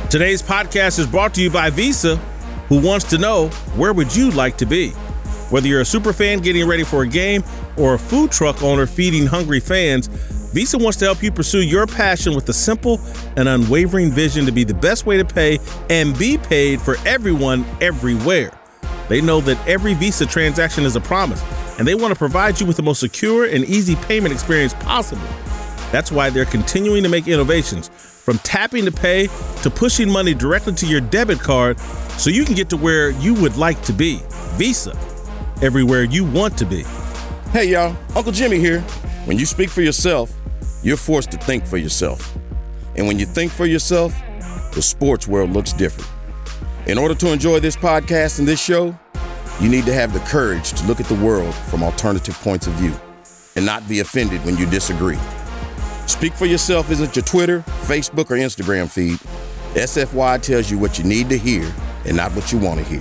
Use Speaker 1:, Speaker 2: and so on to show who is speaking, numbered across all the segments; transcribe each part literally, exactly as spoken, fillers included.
Speaker 1: Today's podcast is brought to you by Visa, who wants to know, where would you like to be? Whether you're a super fan getting ready for a game or a food truck owner feeding hungry fans, Visa wants to help you pursue your passion with a simple and unwavering vision to be the best way to pay and be paid for everyone everywhere. They know that every Visa transaction is a promise, and they want to provide you with the most secure and easy payment experience possible. That's why they're continuing to make innovations, from tapping to pay to pushing money directly to your debit card so you can get to where you would like to be. Visa, everywhere you want to be.
Speaker 2: Hey y'all, Uncle Jimmy here. When you speak for yourself, you're forced to think for yourself. And when you think for yourself, the sports world looks different. In order to enjoy this podcast and this show, you need to have the courage to look at the world from alternative points of view and not be offended when you disagree. Speak for Yourself isn't your Twitter, Facebook, or Instagram feed. S F Y tells you what you need to hear and not what you want to hear.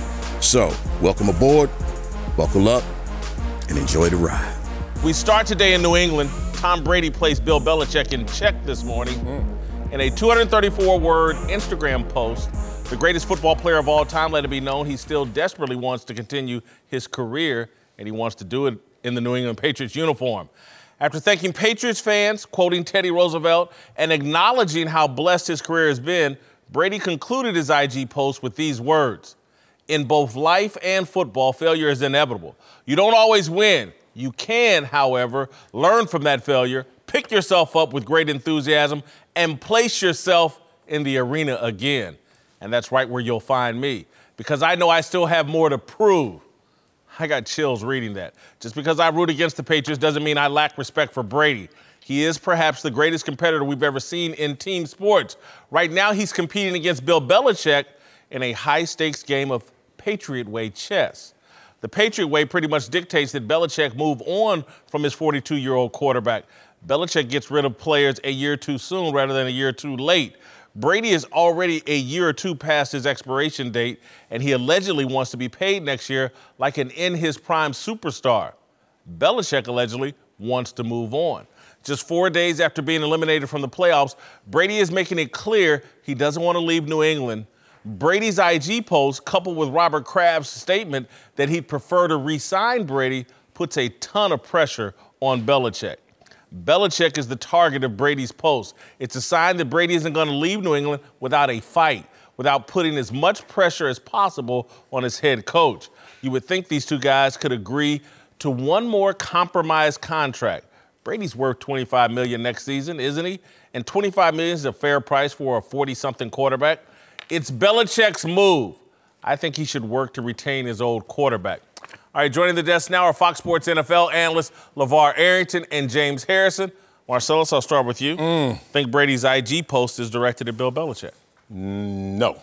Speaker 2: So, welcome aboard, buckle up, and enjoy the ride.
Speaker 1: We start today in New England. Tom Brady placed Bill Belichick in check this morning mm. in a two hundred thirty-four word Instagram post. The greatest football player of all time let it be known he still desperately wants to continue his career, and he wants to do it in the New England Patriots uniform. After thanking Patriots fans, quoting Teddy Roosevelt, and acknowledging how blessed his career has been, Brady concluded his I G post with these words: "In both life and football, failure is inevitable. You don't always win. You can, however, learn from that failure, pick yourself up with great enthusiasm, and place yourself in the arena again." And that's right where you'll find me, because I know I still have more to prove. I got chills reading that. Just because I root against the Patriots doesn't mean I lack respect for Brady. He is perhaps the greatest competitor we've ever seen in team sports. Right now, he's competing against Bill Belichick in a high-stakes game of Patriot Way chess. The Patriot Way pretty much dictates that Belichick move on from his forty-two-year-old quarterback. Belichick gets rid of players a year too soon rather than a year too late. Brady is already a year or two past his expiration date, and he allegedly wants to be paid next year like an in-his-prime superstar. Belichick allegedly wants to move on. Just four days after being eliminated from the playoffs, Brady is making it clear he doesn't want to leave New England. Brady's I G post, coupled with Robert Kraft's statement that he'd prefer to re-sign Brady, puts a ton of pressure on Belichick. Belichick is the target of Brady's post. It's a sign that Brady isn't going to leave New England without a fight, without putting as much pressure as possible on his head coach. You would think these two guys could agree to one more compromise contract. Brady's worth twenty-five million dollars next season, isn't he? And twenty-five million dollars is a fair price for a forty-something quarterback. It's Belichick's move. I think he should work to retain his old quarterback. All right, joining the desk now are Fox Sports N F L analysts LeVar Arrington and James Harrison. Marcellus, I'll start with you.
Speaker 3: Mm.
Speaker 1: Think Brady's I G post is directed at Bill Belichick?
Speaker 3: No.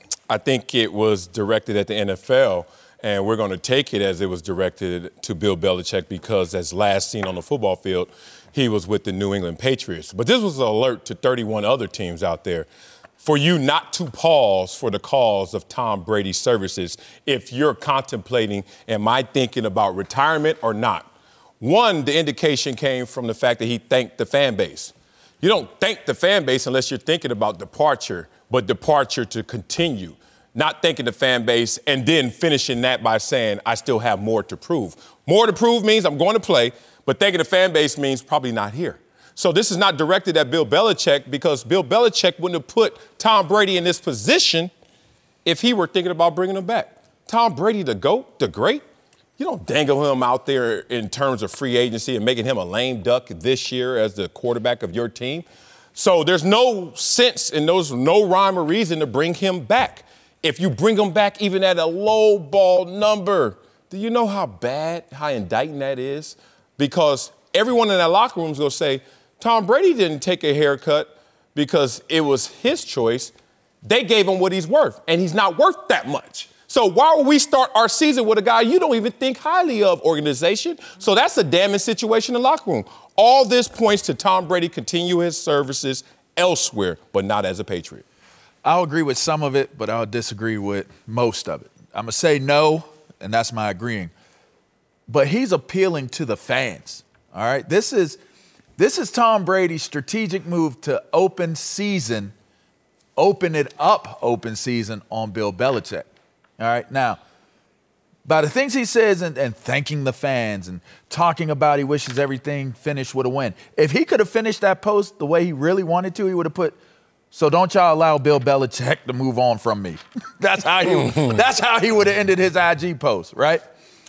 Speaker 3: I think it was directed at the N F L, and we're going to take it as it was directed to Bill Belichick because, as last seen on the football field, he was with the New England Patriots. But this was an alert to thirty-one other teams out there for you not to pause for the cause of Tom Brady's services if you're contemplating, am I thinking about retirement or not? One, the indication came from the fact that he thanked the fan base. You don't thank the fan base unless you're thinking about departure, but departure to continue. Not thanking the fan base and then finishing that by saying, I still have more to prove. More to prove means I'm going to play, but thanking the fan base means probably not here. So this is not directed at Bill Belichick because Bill Belichick wouldn't have put Tom Brady in this position if he were thinking about bringing him back. Tom Brady, the GOAT, the great, you don't dangle him out there in terms of free agency and making him a lame duck this year as the quarterback of your team. So there's no sense and there's no rhyme or reason to bring him back. If you bring him back even at a low ball number, do you know how bad, how indicting that is? Because everyone in that locker room is going to say, Tom Brady didn't take a haircut because it was his choice. They gave him what he's worth, and he's not worth that much. So why would we start our season with a guy you don't even think highly of, organization? So that's a damning situation in the locker room. All this points to Tom Brady continue his services elsewhere, but not as a Patriot.
Speaker 4: I'll agree with some of it, but I'll disagree with most of it. I'm going to say no, and that's my agreeing. But he's appealing to the fans, all right? This is this is Tom Brady's strategic move to open season open it up open season on Bill Belichick. All right, now, by the things he says and, and thanking the fans and talking about he wishes everything finished with a win. If he could have finished that post the way he really wanted to, he would have put, so don't y'all allow Bill Belichick to move on from me. That's how he, that's how he would have ended his I G post, right?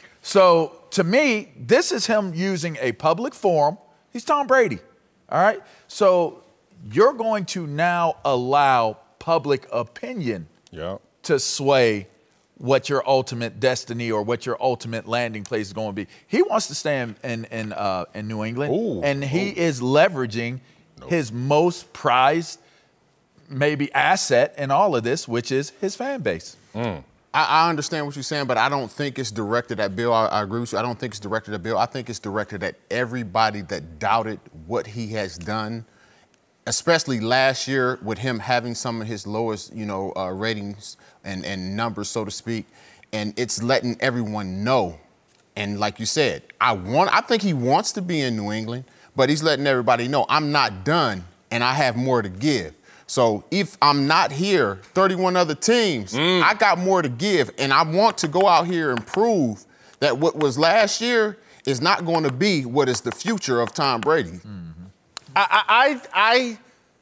Speaker 4: So to me, this is him using a public forum. He's Tom Brady, all right? So you're going to now allow public opinion
Speaker 3: yeah.
Speaker 4: to sway what your ultimate destiny or what your ultimate landing place is going to be. He wants to stay in in, in, uh, in New England,
Speaker 3: Ooh,
Speaker 4: and he
Speaker 3: ooh.
Speaker 4: is leveraging nope. his most prized, maybe asset in all of this, which is his fan base.
Speaker 3: Mm.
Speaker 5: I, I understand what you're saying, but I don't think it's directed at Bill. I, I agree with you. I don't think it's directed at Bill. I think it's directed at everybody that doubted what he has done, especially last year with him having some of his lowest, you know, uh, ratings and, and numbers, so to speak. And it's letting everyone know. And like you said, I want. I think he wants to be in New England, but he's letting everybody know I'm not done and I have more to give. So if I'm not here, thirty-one other teams, mm. I got more to give. And I want to go out here and prove that what was last year is not going to be what is the future of Tom Brady.
Speaker 1: Mm-hmm. I, I, I,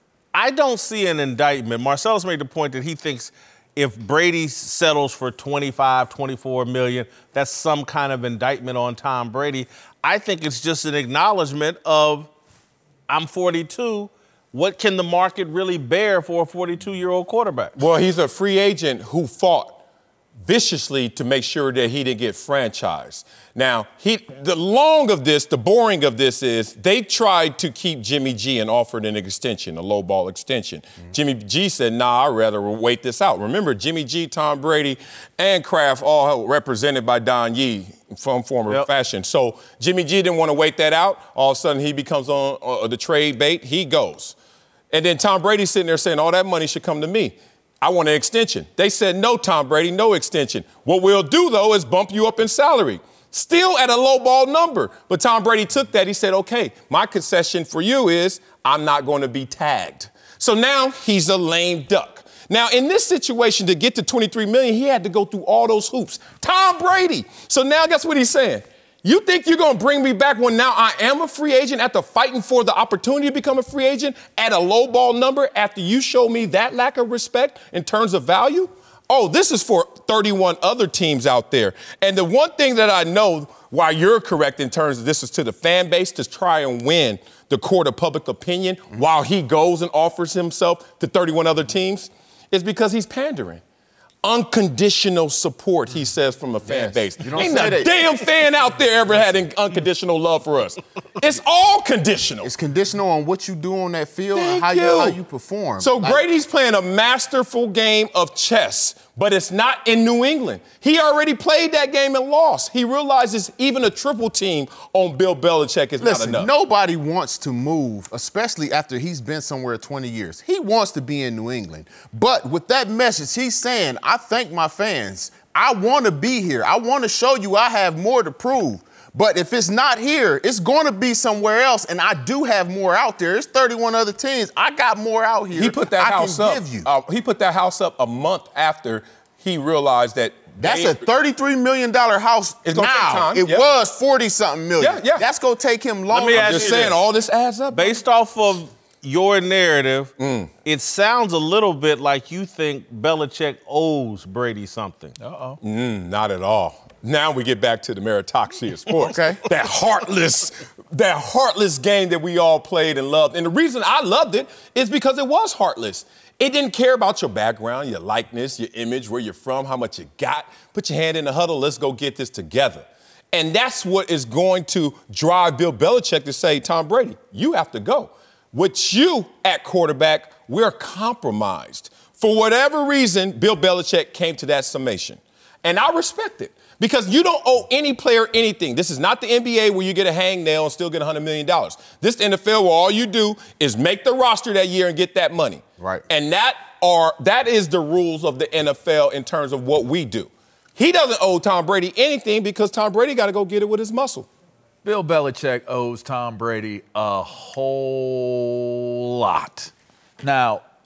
Speaker 1: I don't see an indictment. Marcellus made the point that he thinks if Brady settles for twenty-five, twenty-four million, that's some kind of indictment on Tom Brady. I think it's just an acknowledgement of I'm forty-two. What can the market really bear for a forty-two-year-old quarterback?
Speaker 3: Well, he's a free agent who fought viciously to make sure that he didn't get franchised. Now, he, the long of this, the boring of this is they tried to keep Jimmy G and offered an extension, a low ball extension. Mm-hmm. Jimmy G said, nah, I'd rather wait this out. Remember, Jimmy G, Tom Brady, and Kraft all represented by Don Yee from former yep. fashion. So Jimmy G didn't want to wait that out. All of a sudden, he becomes on uh, the trade bait. He goes. And then Tom Brady's sitting there saying, all that money should come to me. I want an extension. They said, no, Tom Brady, no extension. What we'll do, though, is bump you up in salary. Still at a low ball number. But Tom Brady took that. He said, okay, my concession for you is I'm not going to be tagged. So now he's a lame duck. Now, in this situation, to get to twenty-three million dollars, he had to go through all those hoops. Tom Brady. So now guess what he's saying? You think you're going to bring me back when now I am a free agent after fighting for the opportunity to become a free agent at a low ball number after you show me that lack of respect in terms of value? Oh, this is for thirty-one other teams out there. And the one thing that I know why you're correct in terms of this is to the fan base to try and win the court of public opinion while he goes and offers himself to thirty-one other teams is because he's pandering. Unconditional support, he says, from a fan yes. base. You don't Ain't a damn fan out there ever had unconditional love for us. It's all conditional.
Speaker 5: It's conditional on what you do on that field
Speaker 3: Thank
Speaker 5: and how you. you how you perform.
Speaker 3: So
Speaker 5: like,
Speaker 3: Brady's playing a masterful game of chess, but it's not in New England. He already played that game and lost. He realizes even a triple team on Bill Belichick is
Speaker 5: listen,
Speaker 3: not enough.
Speaker 5: Nobody wants to move, especially after he's been somewhere twenty years. He wants to be in New England. But with that message, he's saying, I thank my fans. I want to be here. I want to show you I have more to prove. But if it's not here, it's going to be somewhere else, and I do have more out there. There's thirty-one other teams. I got more out here.
Speaker 3: He put that
Speaker 5: I
Speaker 3: house
Speaker 5: can
Speaker 3: up.
Speaker 5: Give you.
Speaker 3: Uh, he put that house up a month after he realized that
Speaker 5: that's they, a thirty-three million dollars house
Speaker 3: it's gonna
Speaker 5: now.
Speaker 3: Take time.
Speaker 5: It
Speaker 3: yep.
Speaker 5: was forty-something million.
Speaker 3: Yeah, yeah.
Speaker 5: That's going to take him long.
Speaker 1: Let me
Speaker 3: I'm
Speaker 1: ask
Speaker 3: just
Speaker 1: you
Speaker 3: saying,
Speaker 1: this.
Speaker 3: all this adds up.
Speaker 1: Based off of your narrative,
Speaker 3: mm.
Speaker 1: it sounds a little bit like you think Belichick owes Brady something.
Speaker 4: Uh-oh.
Speaker 3: Mm, not at all. Now we get back to the meritocracy of sports.
Speaker 5: Okay.
Speaker 3: That heartless, that heartless game that we all played and loved. And the reason I loved it is because it was heartless. It didn't care about your background, your likeness, your image, where you're from, how much you got. Put your hand in the huddle, let's go get this together. And that's what is going to drive Bill Belichick to say, Tom Brady, you have to go. With you at quarterback, we're compromised. For whatever reason, Bill Belichick came to that summation. And I respect it. Because you don't owe any player anything. This is not the N B A where you get a hangnail and still get one hundred million dollars. This is the N F L where all you do is make the roster that year and get that money.
Speaker 5: Right.
Speaker 3: And that are that is the rules of the N F L in terms of what we do. He doesn't owe Tom Brady anything because Tom Brady got to go get it with his muscle.
Speaker 4: Bill Belichick owes Tom Brady a whole lot. Now,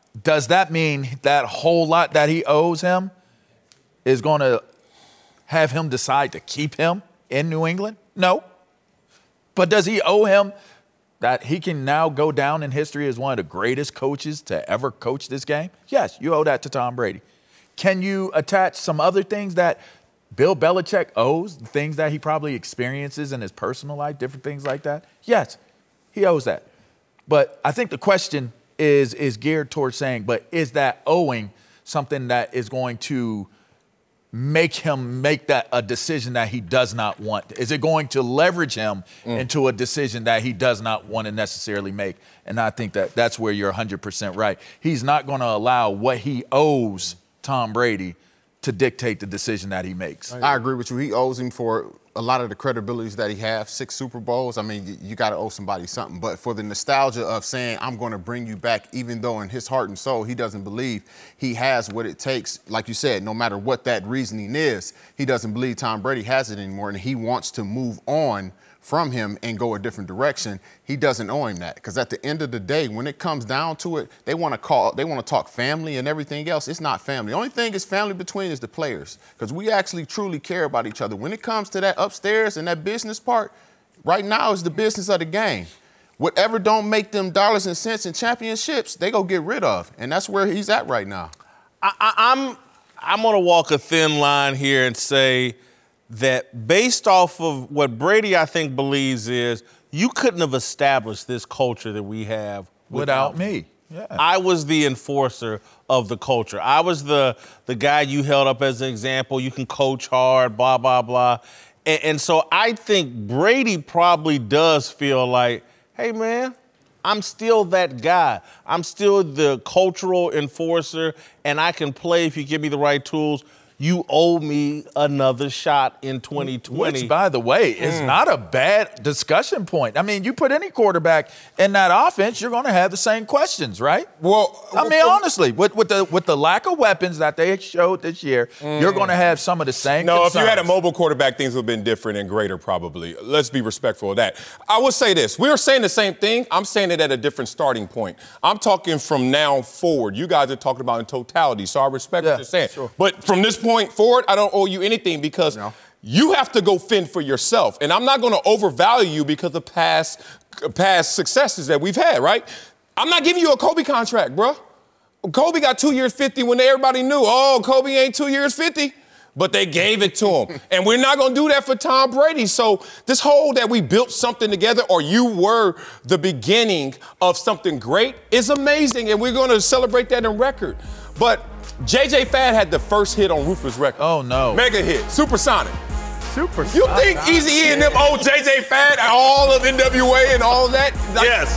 Speaker 4: does that mean that whole lot that he owes him is going to have him decide to keep him in New England? No. But does he owe him that he can now go down in history as one of the greatest coaches to ever coach this game? Yes, you owe that to Tom Brady. Can you attach some other things that Bill Belichick owes, things that he probably experiences in his personal life, different things like that? Yes, he owes that. But I think the question is, is geared towards saying, but is that owing something that is going to make him make that a decision that he does not want? Is it going to leverage him mm. into a decision that he does not want to necessarily make? And I think that that's where you're one hundred percent right. He's not going to allow what he owes Tom Brady to dictate the decision that he makes.
Speaker 5: I agree with you. He owes him for a lot of the credibilities that he has, six Super Bowls. I mean, you, you got to owe somebody something. But for the nostalgia of saying, I'm going to bring you back, even though in his heart and soul he doesn't believe he has what it takes, like you said, no matter what that reasoning is, he doesn't believe Tom Brady has it anymore, and he wants to move on from him and go a different direction. He doesn't owe him that, because at the end of the day, when it comes down to it, they want to call, they want to talk family and everything else. It's not family. The only thing is family between is the players, because we actually truly care about each other. When it comes to that upstairs and that business part, right now is the business of the game. Whatever don't make them dollars and cents and championships, they go get rid of, and that's where he's at right now.
Speaker 1: I, I, I'm I'm gonna walk a thin line here and say that based off of what Brady, I think, believes is you couldn't have established this culture that we have
Speaker 4: without,
Speaker 1: without
Speaker 4: me. Yeah.
Speaker 1: I was the enforcer of the culture. I was the the guy you held up as an example. You can coach hard, blah, blah, blah. And, and so I think Brady probably does feel like, hey, man, I'm still that guy. I'm still the cultural enforcer, and I can play if you give me the right tools. You owe me another shot in twenty twenty.
Speaker 4: Which, by the way, is mm. not a bad discussion point. I mean, you put any quarterback in that offense, you're going to have the same questions, right?
Speaker 3: Well,
Speaker 4: I mean,
Speaker 3: well,
Speaker 4: honestly, with, with the with the lack of weapons that they showed this year, mm. you're going to have some of the same
Speaker 3: No,
Speaker 4: concerns.
Speaker 3: if you had a mobile quarterback, things would have been different and greater probably. Let's be respectful of that. I will say this. We are saying the same thing. I'm saying it at a different starting point. I'm talking from now forward. You guys are talking about in totality, so I respect
Speaker 4: yeah,
Speaker 3: what you're saying.
Speaker 4: Sure.
Speaker 3: But from this point forward, I don't owe you anything because no. you have to go fend for yourself. And I'm not going to overvalue you because of past, past successes that we've had, right? I'm not giving you a Kobe contract, bro. Kobe got two years fifty when everybody knew, oh, Kobe ain't two years fifty. But they gave it to him. And we're not going to do that for Tom Brady. So this whole that we built something together or you were the beginning of something great is amazing. And we're going to celebrate that in record. But J J Fad had the first hit on Rufus Records.
Speaker 4: Oh, no.
Speaker 3: Mega hit. Supersonic.
Speaker 4: Supersonic.
Speaker 3: You think Eazy-E and them old J J Fad, all of N W A and all that?
Speaker 1: Yes.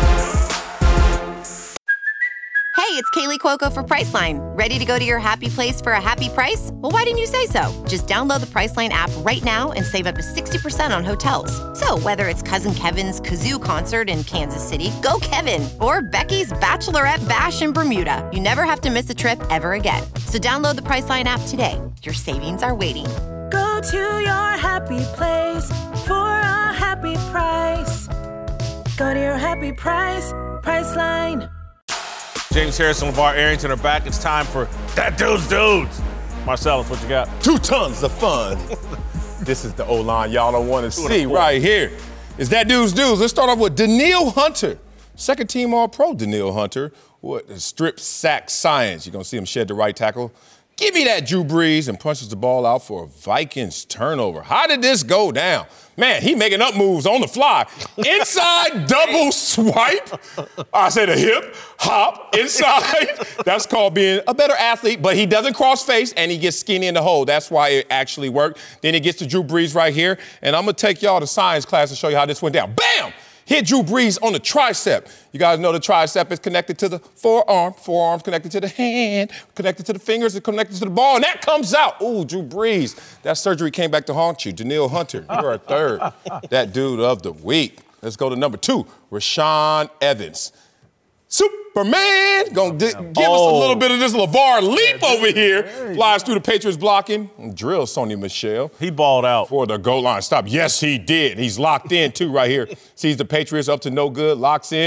Speaker 6: Hey, it's Kaylee Cuoco for Priceline. Ready to go to your happy place for a happy price? Well, why didn't you say so? Just download the Priceline app right now and save up to sixty percent on hotels. So whether it's Cousin Kevin's Kazoo Concert in Kansas City, go Kevin, or Becky's Bachelorette Bash in Bermuda, you never have to miss a trip ever again. So download the Priceline app today. Your savings are waiting.
Speaker 7: Go to your happy place for a happy price. Go to your happy price, Priceline.
Speaker 1: James Harrison, LeVar Arrington are back. It's time for That Dude's Dudes. Marcellus, what you got?
Speaker 3: Two tons of fun. This is the O-line y'all don't want to see right here. It's That Dude's Dudes. Let's start off with Danielle Hunter. Second team All-Pro Danielle Hunter. What strip sack science. You're going to see him shed the right tackle. Give me that Drew Brees and punches the ball out for a Vikings turnover. How did this go down? Man, he making up moves on the fly. Inside double swipe. I said a hip, hop, inside. That's called being a better athlete, but he doesn't cross face and he gets skinny in the hole. That's why it actually worked. Then he gets to Drew Brees right here. And I'm going to take y'all to science class to show you how this went down. Bam! Hit Drew Brees on the tricep. You guys know the tricep is connected to the forearm. Forearm's connected to the hand, connected to the fingers, and connected to the ball, and that comes out. Ooh, Drew Brees. That surgery came back to haunt you. Danielle Hunter, you're a third. That dude of the week. Let's go to number two, Rashaan Evans. Superman! Gonna di- give oh. us a little bit of this LeVar leap over here. Flies through the Patriots blocking. And drills Sony Michel.
Speaker 1: He balled out.
Speaker 3: For the goal line stop. Yes, he did. He's locked in, too, right here. Sees the Patriots up to no good, locks in.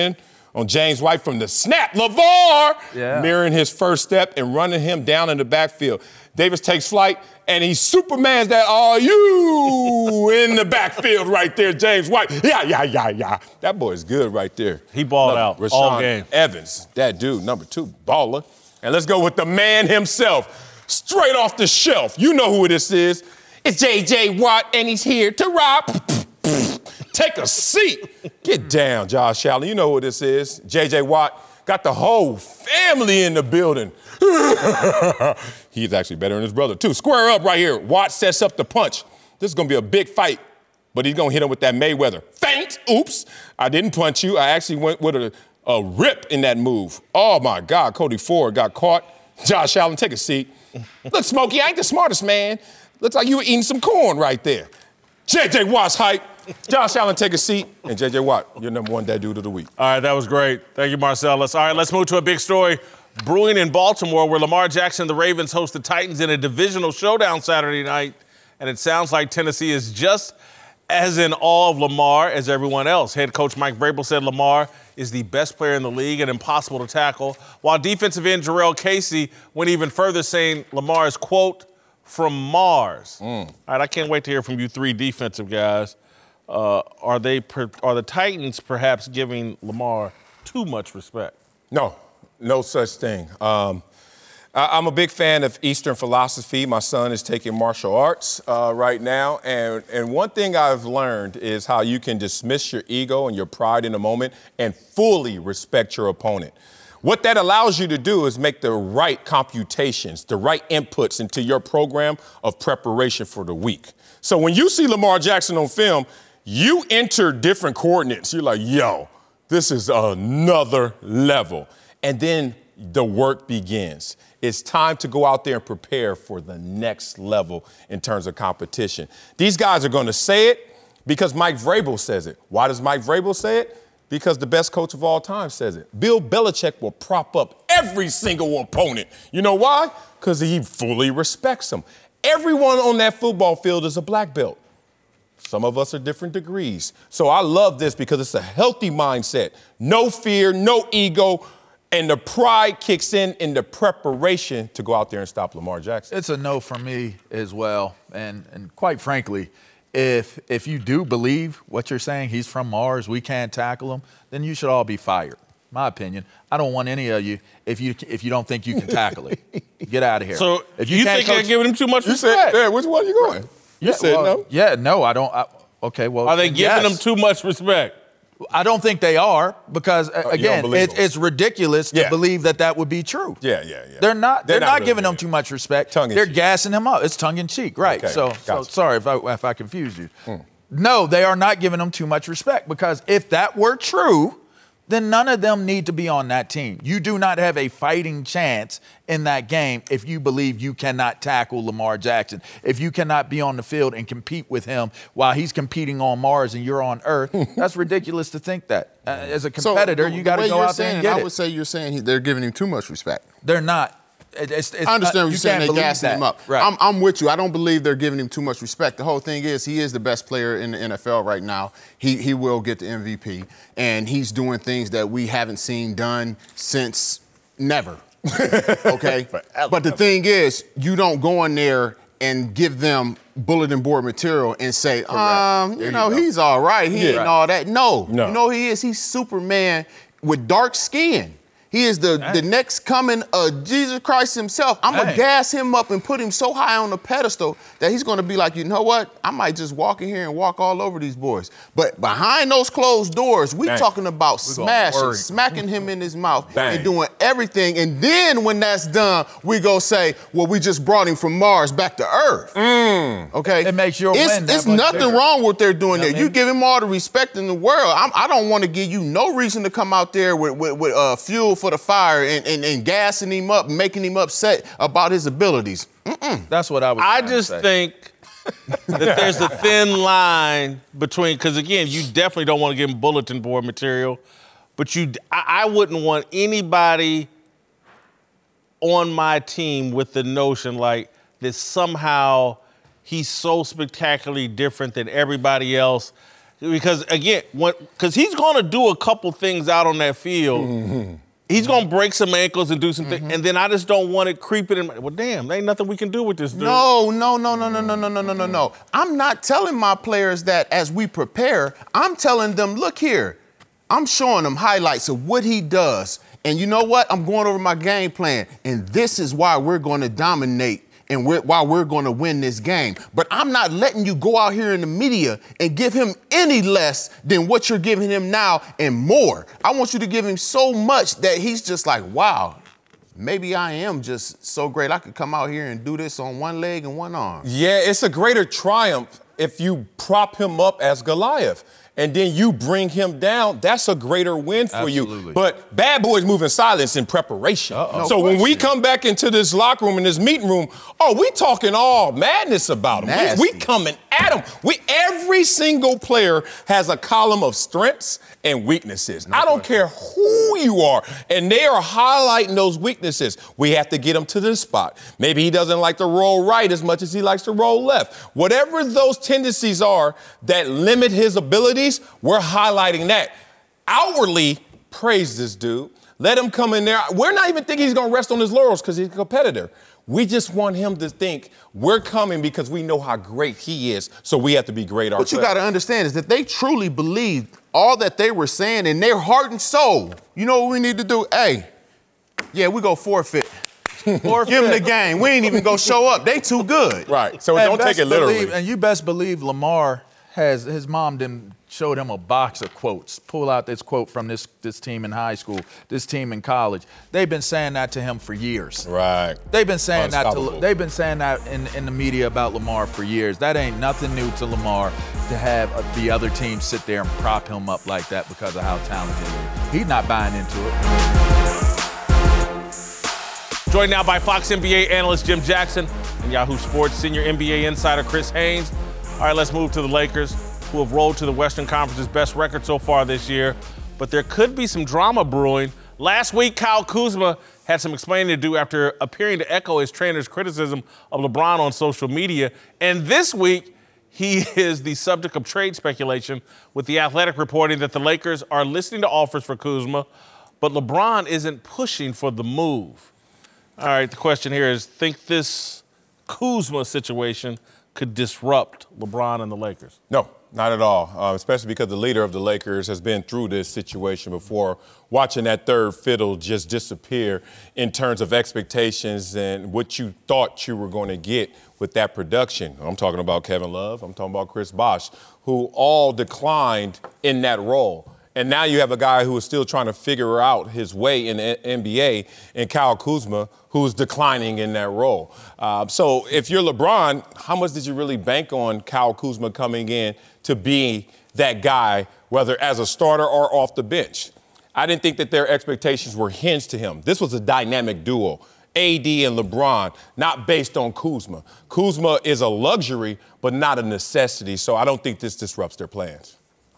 Speaker 3: on James White from the snap. LeVar
Speaker 4: Yeah.
Speaker 3: mirroring his first step and running him down in the backfield. Davis takes flight, and he Supermans that are you in the backfield right there, James White. Yeah, yeah, yeah, yeah. That boy's good right there.
Speaker 1: He balled out
Speaker 3: Rashawn
Speaker 1: all game.
Speaker 3: Evans, that dude, number two, baller. And let's go with the man himself, straight off the shelf. You know who this is. It's J J Watt, and he's here to rob. Take a seat. Get down, Josh Allen. You know who this is. J J Watt got the whole family in the building. He's actually better than his brother, too. Square up right here. Watt sets up the punch. This is going to be a big fight, but he's going to hit him with that Mayweather. Feint. Oops. I didn't punch you. I actually went with a, a rip in that move. Oh, my God. Cody Ford got caught. Josh Allen, take a seat. Look, Smokey, I ain't the smartest man. Looks like you were eating some corn right there. J J Watt's hype. Josh Allen, take a seat. And J J Watt, your number one dad dude of the week.
Speaker 1: All right, that was great. Thank you, Marcellus. All right, let's move to a big story brewing in Baltimore, where Lamar Jackson and the Ravens host the Titans in a divisional showdown Saturday night. And it sounds like Tennessee is just as in awe of Lamar as everyone else. Head coach Mike Vrabel said Lamar is the best player in the league and impossible to tackle, while defensive end Jarrell Casey went even further, saying Lamar is, quote, from Mars. Mm. All right, I can't wait to hear from you three defensive guys. Uh, are they per, are the Titans perhaps giving Lamar too much respect?
Speaker 3: No, no such thing. Um, I, I'm a big fan of Eastern philosophy. My son is taking martial arts uh, right now, and, and one thing I've learned is how you can dismiss your ego and your pride in a moment and fully respect your opponent. What that allows you to do is make the right computations, the right inputs into your program of preparation for the week. So when you see Lamar Jackson on film, you enter different coordinates. You're like, yo, this is another level. And then the work begins. It's time to go out there and prepare for the next level in terms of competition. These guys are going to say it because Mike Vrabel says it. Why does Mike Vrabel say it? Because the best coach of all time says it. Bill Belichick will prop up every single opponent. You know why? Because he fully respects them. Everyone on that football field is a black belt. Some of us are different degrees. So I love this because it's a healthy mindset. No fear, no ego, and the pride kicks in in the preparation to go out there and stop Lamar Jackson.
Speaker 4: It's a no for me as well. And and quite frankly, if if you do believe what you're saying, he's from Mars, we can't tackle him, then you should all be fired. My opinion. I don't want any of you if you if you don't think you can tackle it. Get out of here.
Speaker 1: So
Speaker 4: if
Speaker 1: you, you
Speaker 4: can't
Speaker 1: think
Speaker 4: coach,
Speaker 1: they're giving him too much
Speaker 3: You
Speaker 1: respect?
Speaker 3: said, yeah, which one are you going? You
Speaker 4: yeah,
Speaker 3: said
Speaker 4: well,
Speaker 3: no.
Speaker 4: Yeah, no, I don't. I, okay, well.
Speaker 1: Are they giving
Speaker 4: yes.
Speaker 1: him too much respect?
Speaker 4: I don't think they are because, uh,
Speaker 3: you
Speaker 4: again,
Speaker 3: don't believe
Speaker 4: it,
Speaker 3: them.
Speaker 4: it's ridiculous
Speaker 3: Yeah.
Speaker 4: to believe that that would be true.
Speaker 3: Yeah, yeah, yeah.
Speaker 4: They're not. They're,
Speaker 3: They're
Speaker 4: not,
Speaker 3: not really
Speaker 4: giving him
Speaker 3: doing
Speaker 4: too
Speaker 3: it.
Speaker 4: much respect.
Speaker 3: Tongue in
Speaker 4: they're
Speaker 3: cheek.
Speaker 4: gassing him up. It's tongue in cheek, right?
Speaker 3: Okay,
Speaker 4: So, so
Speaker 3: gotcha.
Speaker 4: sorry if I if I confused you. No, they are not giving him too much respect because if that were true, then none of them need to be on that team. You do not have a fighting chance in that game if you believe you cannot tackle Lamar Jackson. If you cannot be on the field and compete with him while he's competing on Mars and you're on Earth, that's ridiculous to think that. Uh, as a competitor,
Speaker 5: So,
Speaker 4: you got to
Speaker 5: the way
Speaker 4: go
Speaker 5: you're
Speaker 4: out there
Speaker 5: saying
Speaker 4: and
Speaker 5: it,
Speaker 4: get
Speaker 5: I
Speaker 4: it.
Speaker 5: would say you're saying he, they're giving him too much respect.
Speaker 4: They're not. It- It's, it's
Speaker 5: I understand
Speaker 4: not,
Speaker 5: what you're saying.
Speaker 4: can't
Speaker 5: They're
Speaker 4: believe
Speaker 5: gassing
Speaker 4: that.
Speaker 5: him up.
Speaker 4: Right.
Speaker 5: I'm, I'm with you. I don't believe they're giving him too much respect. The whole thing is he is the best player in the N F L right now. He he will get the M V P, and he's doing things that we haven't seen done since never. Okay? But the thing is, you don't go in there and give them bulletin board material and say, um, you
Speaker 4: There you
Speaker 5: know,
Speaker 4: go.
Speaker 5: he's all right. He
Speaker 3: Yeah.
Speaker 5: ain't all that. No.
Speaker 3: No.
Speaker 5: You know who he is? He's Superman with dark skin. He is the, the next coming of Jesus Christ himself. I'm going to
Speaker 4: Dang.
Speaker 5: gas him up and put him so high on the pedestal that he's going to be like, you know what? I might just walk in here and walk all over these boys. But behind those closed doors, we
Speaker 3: Bang.
Speaker 5: talking about
Speaker 4: gonna
Speaker 5: smashing,
Speaker 4: worry.
Speaker 5: smacking him in his mouth
Speaker 3: Bang.
Speaker 5: and doing everything. And then when that's done, we go say, well, we just brought him from Mars back to Earth. Okay?
Speaker 4: It makes your
Speaker 5: it's,
Speaker 4: win that
Speaker 5: It's
Speaker 4: much
Speaker 5: nothing
Speaker 4: bigger.
Speaker 5: wrong with what they're doing
Speaker 4: You know
Speaker 5: there.
Speaker 4: what I
Speaker 5: You
Speaker 4: mean?
Speaker 5: give him all the respect in the world. I'm, I don't want to give you no reason to come out there with, with, with uh, fuel for the fire and, and, and gassing him up, making him upset about his abilities.
Speaker 4: That's what I was
Speaker 1: I
Speaker 4: trying to
Speaker 1: just
Speaker 4: say.
Speaker 1: think that there's a thin line between, because again, you definitely don't want to give him bulletin board material, but you, I, I wouldn't want anybody on my team with the notion like that somehow he's so spectacularly different than everybody else Because, again, because he's going to do a couple things out on that field. Mm-hmm. He's going to break some ankles and do some things. Mm-hmm. And then I just don't want it creeping in my, well, damn, there ain't nothing we can do with this dude.
Speaker 5: No, no, no, no, no, no, no, no, no, no, no. I'm not telling my players that as we prepare. I'm telling them, look here. I'm showing them highlights of what he does. And you know what? I'm going over my game plan. And this is why we're going to dominate and we're, why we're going to win this game. But I'm not letting you go out here in the media and give him any less than what you're giving him now and more. I want you to give him so much that he's just like, wow, maybe I am just so great. I could come out here and do this on one leg and one arm.
Speaker 3: Yeah, it's a greater triumph if you prop him up as Goliath. And then you bring him down, that's a greater win for
Speaker 4: Absolutely.
Speaker 3: you. But bad boys move in silence in preparation.
Speaker 4: Uh-oh.
Speaker 3: So
Speaker 5: No
Speaker 3: when we
Speaker 5: question.
Speaker 3: come back into this locker room, in this meeting room, oh, we talking all madness about him.
Speaker 5: Nasty.
Speaker 3: We, we coming at him. We, every single player has a column of strengths and weaknesses. I don't care who you are. And they are highlighting those weaknesses. We have to get him to this spot. Maybe he doesn't like to roll right as much as he likes to roll left. Whatever those tendencies are that limit his abilities, we're highlighting that. Outwardly, praise this dude. Let him come in there. We're not even thinking he's going to rest on his laurels because he's a competitor. We just want him to think we're coming because we know how great he is, so we have to be great ourselves.
Speaker 5: What you got to understand is that they truly believed all that they were saying in their heart and soul. You know what we need to do? Hey, yeah, we go forfeit. forfeit. Give them the game. We ain't even going to show up. They too good.
Speaker 3: Right, so
Speaker 4: And
Speaker 3: don't take
Speaker 4: best
Speaker 3: it literally.
Speaker 4: believe- and you best believe Lamar has, his mom didn't showed him a box of quotes. Pull out this quote from this, this team in high school, this team in college. They've been saying that to him for years.
Speaker 3: Right.
Speaker 4: They've been saying that to,
Speaker 3: Unstoppable.
Speaker 4: they've been saying that in, in the media about Lamar for years. That ain't nothing new to Lamar to have uh, the other team sit there and prop him up like that because of how talented he is. He's not buying into it.
Speaker 1: Joined now by Fox N B A analyst Jim Jackson and Yahoo Sports senior N B A insider Chris Haynes. All right, let's move to the Lakers, who have rolled to the Western Conference's best record so far this year. But there could be some drama brewing. Last week, Kyle Kuzma had some explaining to do after appearing to echo his trainer's criticism of LeBron on social media. And this week, he is the subject of trade speculation, with The Athletic reporting that the Lakers are listening to offers for Kuzma, but LeBron isn't pushing for the move. All right, the question here is, think this Kuzma situation could disrupt LeBron and the Lakers?
Speaker 3: No, not at all, uh, especially because the leader of the Lakers has been through this situation before, watching that third fiddle just disappear in terms of expectations and what you thought you were going to get with that production. I'm talking about Kevin Love, I'm talking about Chris Bosh, who all declined in that role. And now you have a guy who is still trying to figure out his way in the N B A, and Kyle Kuzma, who's declining in that role. Uh, so if you're LeBron, how much did you really bank on Kyle Kuzma coming in to be that guy, whether as a starter or off the bench? I didn't think that their expectations were hinged to him. This was a dynamic duo, A D and LeBron, not based on Kuzma. Kuzma is a luxury, but not a necessity, so I don't think this disrupts their plans.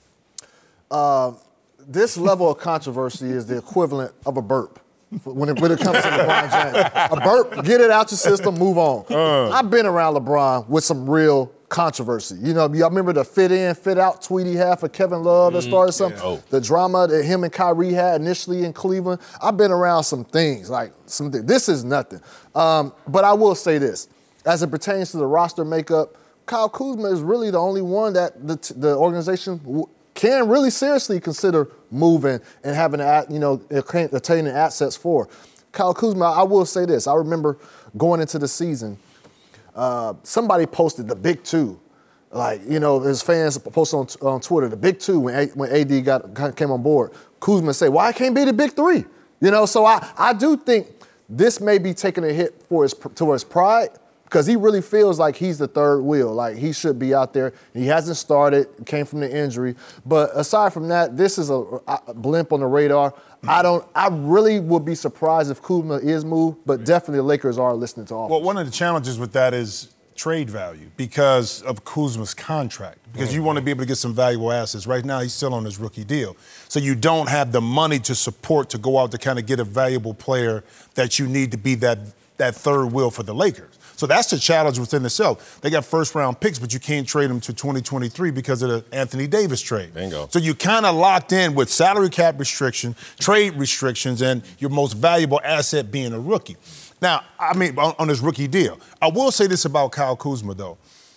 Speaker 8: Uh, this level of controversy is the equivalent of a burp when it, when it comes to LeBron James. A burp, get it out your system, move on. Uh. I've been around LeBron with some real controversy. You know, y'all remember the fit in, fit out tweet he had for Kevin Love that started something? Yeah. Oh. The drama that him and Kyrie had initially in Cleveland. I've been around some things, like some th- this is nothing. Um, but I will say this, as it pertains to the roster makeup, Kyle Kuzma is really the only one that the, t- the organization w- can really seriously consider moving and having, you know, attaining assets for. Kyle Kuzma, I will say this. I remember going into the season, uh, somebody posted the big two. Like, you know, his fans posted on, on Twitter, the big two when, a, when A D got came on board. Kuzma said, why can't be the big three? You know, so I, I do think this may be taking a hit for his, towards pride, because he really feels like he's the third wheel, like he should be out there. He hasn't started, came from the injury. But aside from that, this is a, a blimp on the radar. I don't. I really would be surprised if Kuzma is moved, but definitely the Lakers are listening to offers.
Speaker 9: Well, one of the challenges with that is trade value because of Kuzma's contract, because mm-hmm. you want to be able to get some valuable assets. Right now, he's still on his rookie deal. So you don't have the money to support to go out to kind of get a valuable player that you need to be that, that third wheel for the Lakers. So that's the challenge within itself. They got first-round picks, but you can't trade them to twenty twenty-three because of the Anthony Davis trade.
Speaker 3: Bingo.
Speaker 9: So you kind of locked in with salary cap restriction, trade restrictions, and your most valuable asset being a rookie. Now, I mean, on, on this rookie deal, I will say this about Kyle Kuzma, though.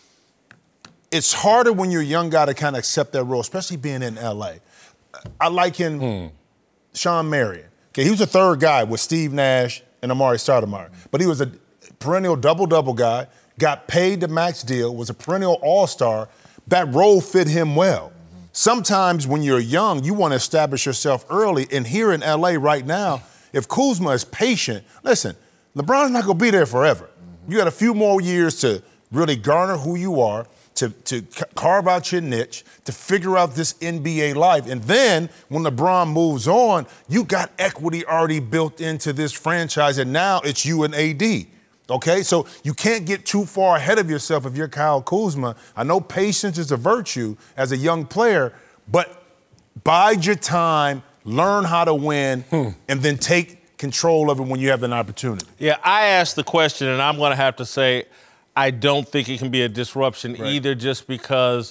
Speaker 9: It's harder when you're a young guy to kind of accept that role, especially being in L A. I like him, hmm. Sean Marion. Okay, he was the third guy with Steve Nash and Amari Stoudemire. But he was a perennial double-double guy, got paid the max deal, was a perennial all-star. That role fit him well. Sometimes when you're young, you want to establish yourself early. And here in L A right now, if Kuzma is patient, listen, LeBron's not going to be there forever. You got a few more years to really garner who you are, to, to carve out your niche, to figure out this N B A life. And then when LeBron moves on, you got equity already built into this franchise, and now it's you and A D. Okay, so you can't get too far ahead of yourself if you're Kyle Kuzma. I know patience is a virtue as a young player, but bide your time, learn how to win, hmm. and then take control of it when you have an opportunity.
Speaker 1: Yeah, I asked the question, and I'm going to have to say I don't think it can be a disruption right. either, just because,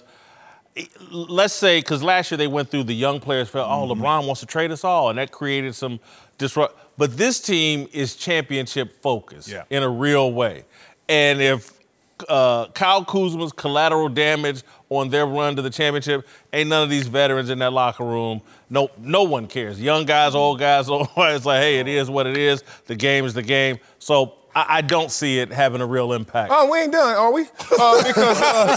Speaker 1: let's say, because last year they went through the young players felt, oh, mm-hmm. LeBron wants to trade us all, and that created some disrupt. But this team is championship focused yeah. in a real way. And if uh, Kyle Kuzma's collateral damage on their run to the championship, ain't none of these veterans in that locker room, no, no one cares. Young guys, old guys, old guys, it's like, hey, it is what it is. The game is the game. So I, I don't see it having a real impact.
Speaker 10: Oh, we ain't done, are we? Uh, because uh,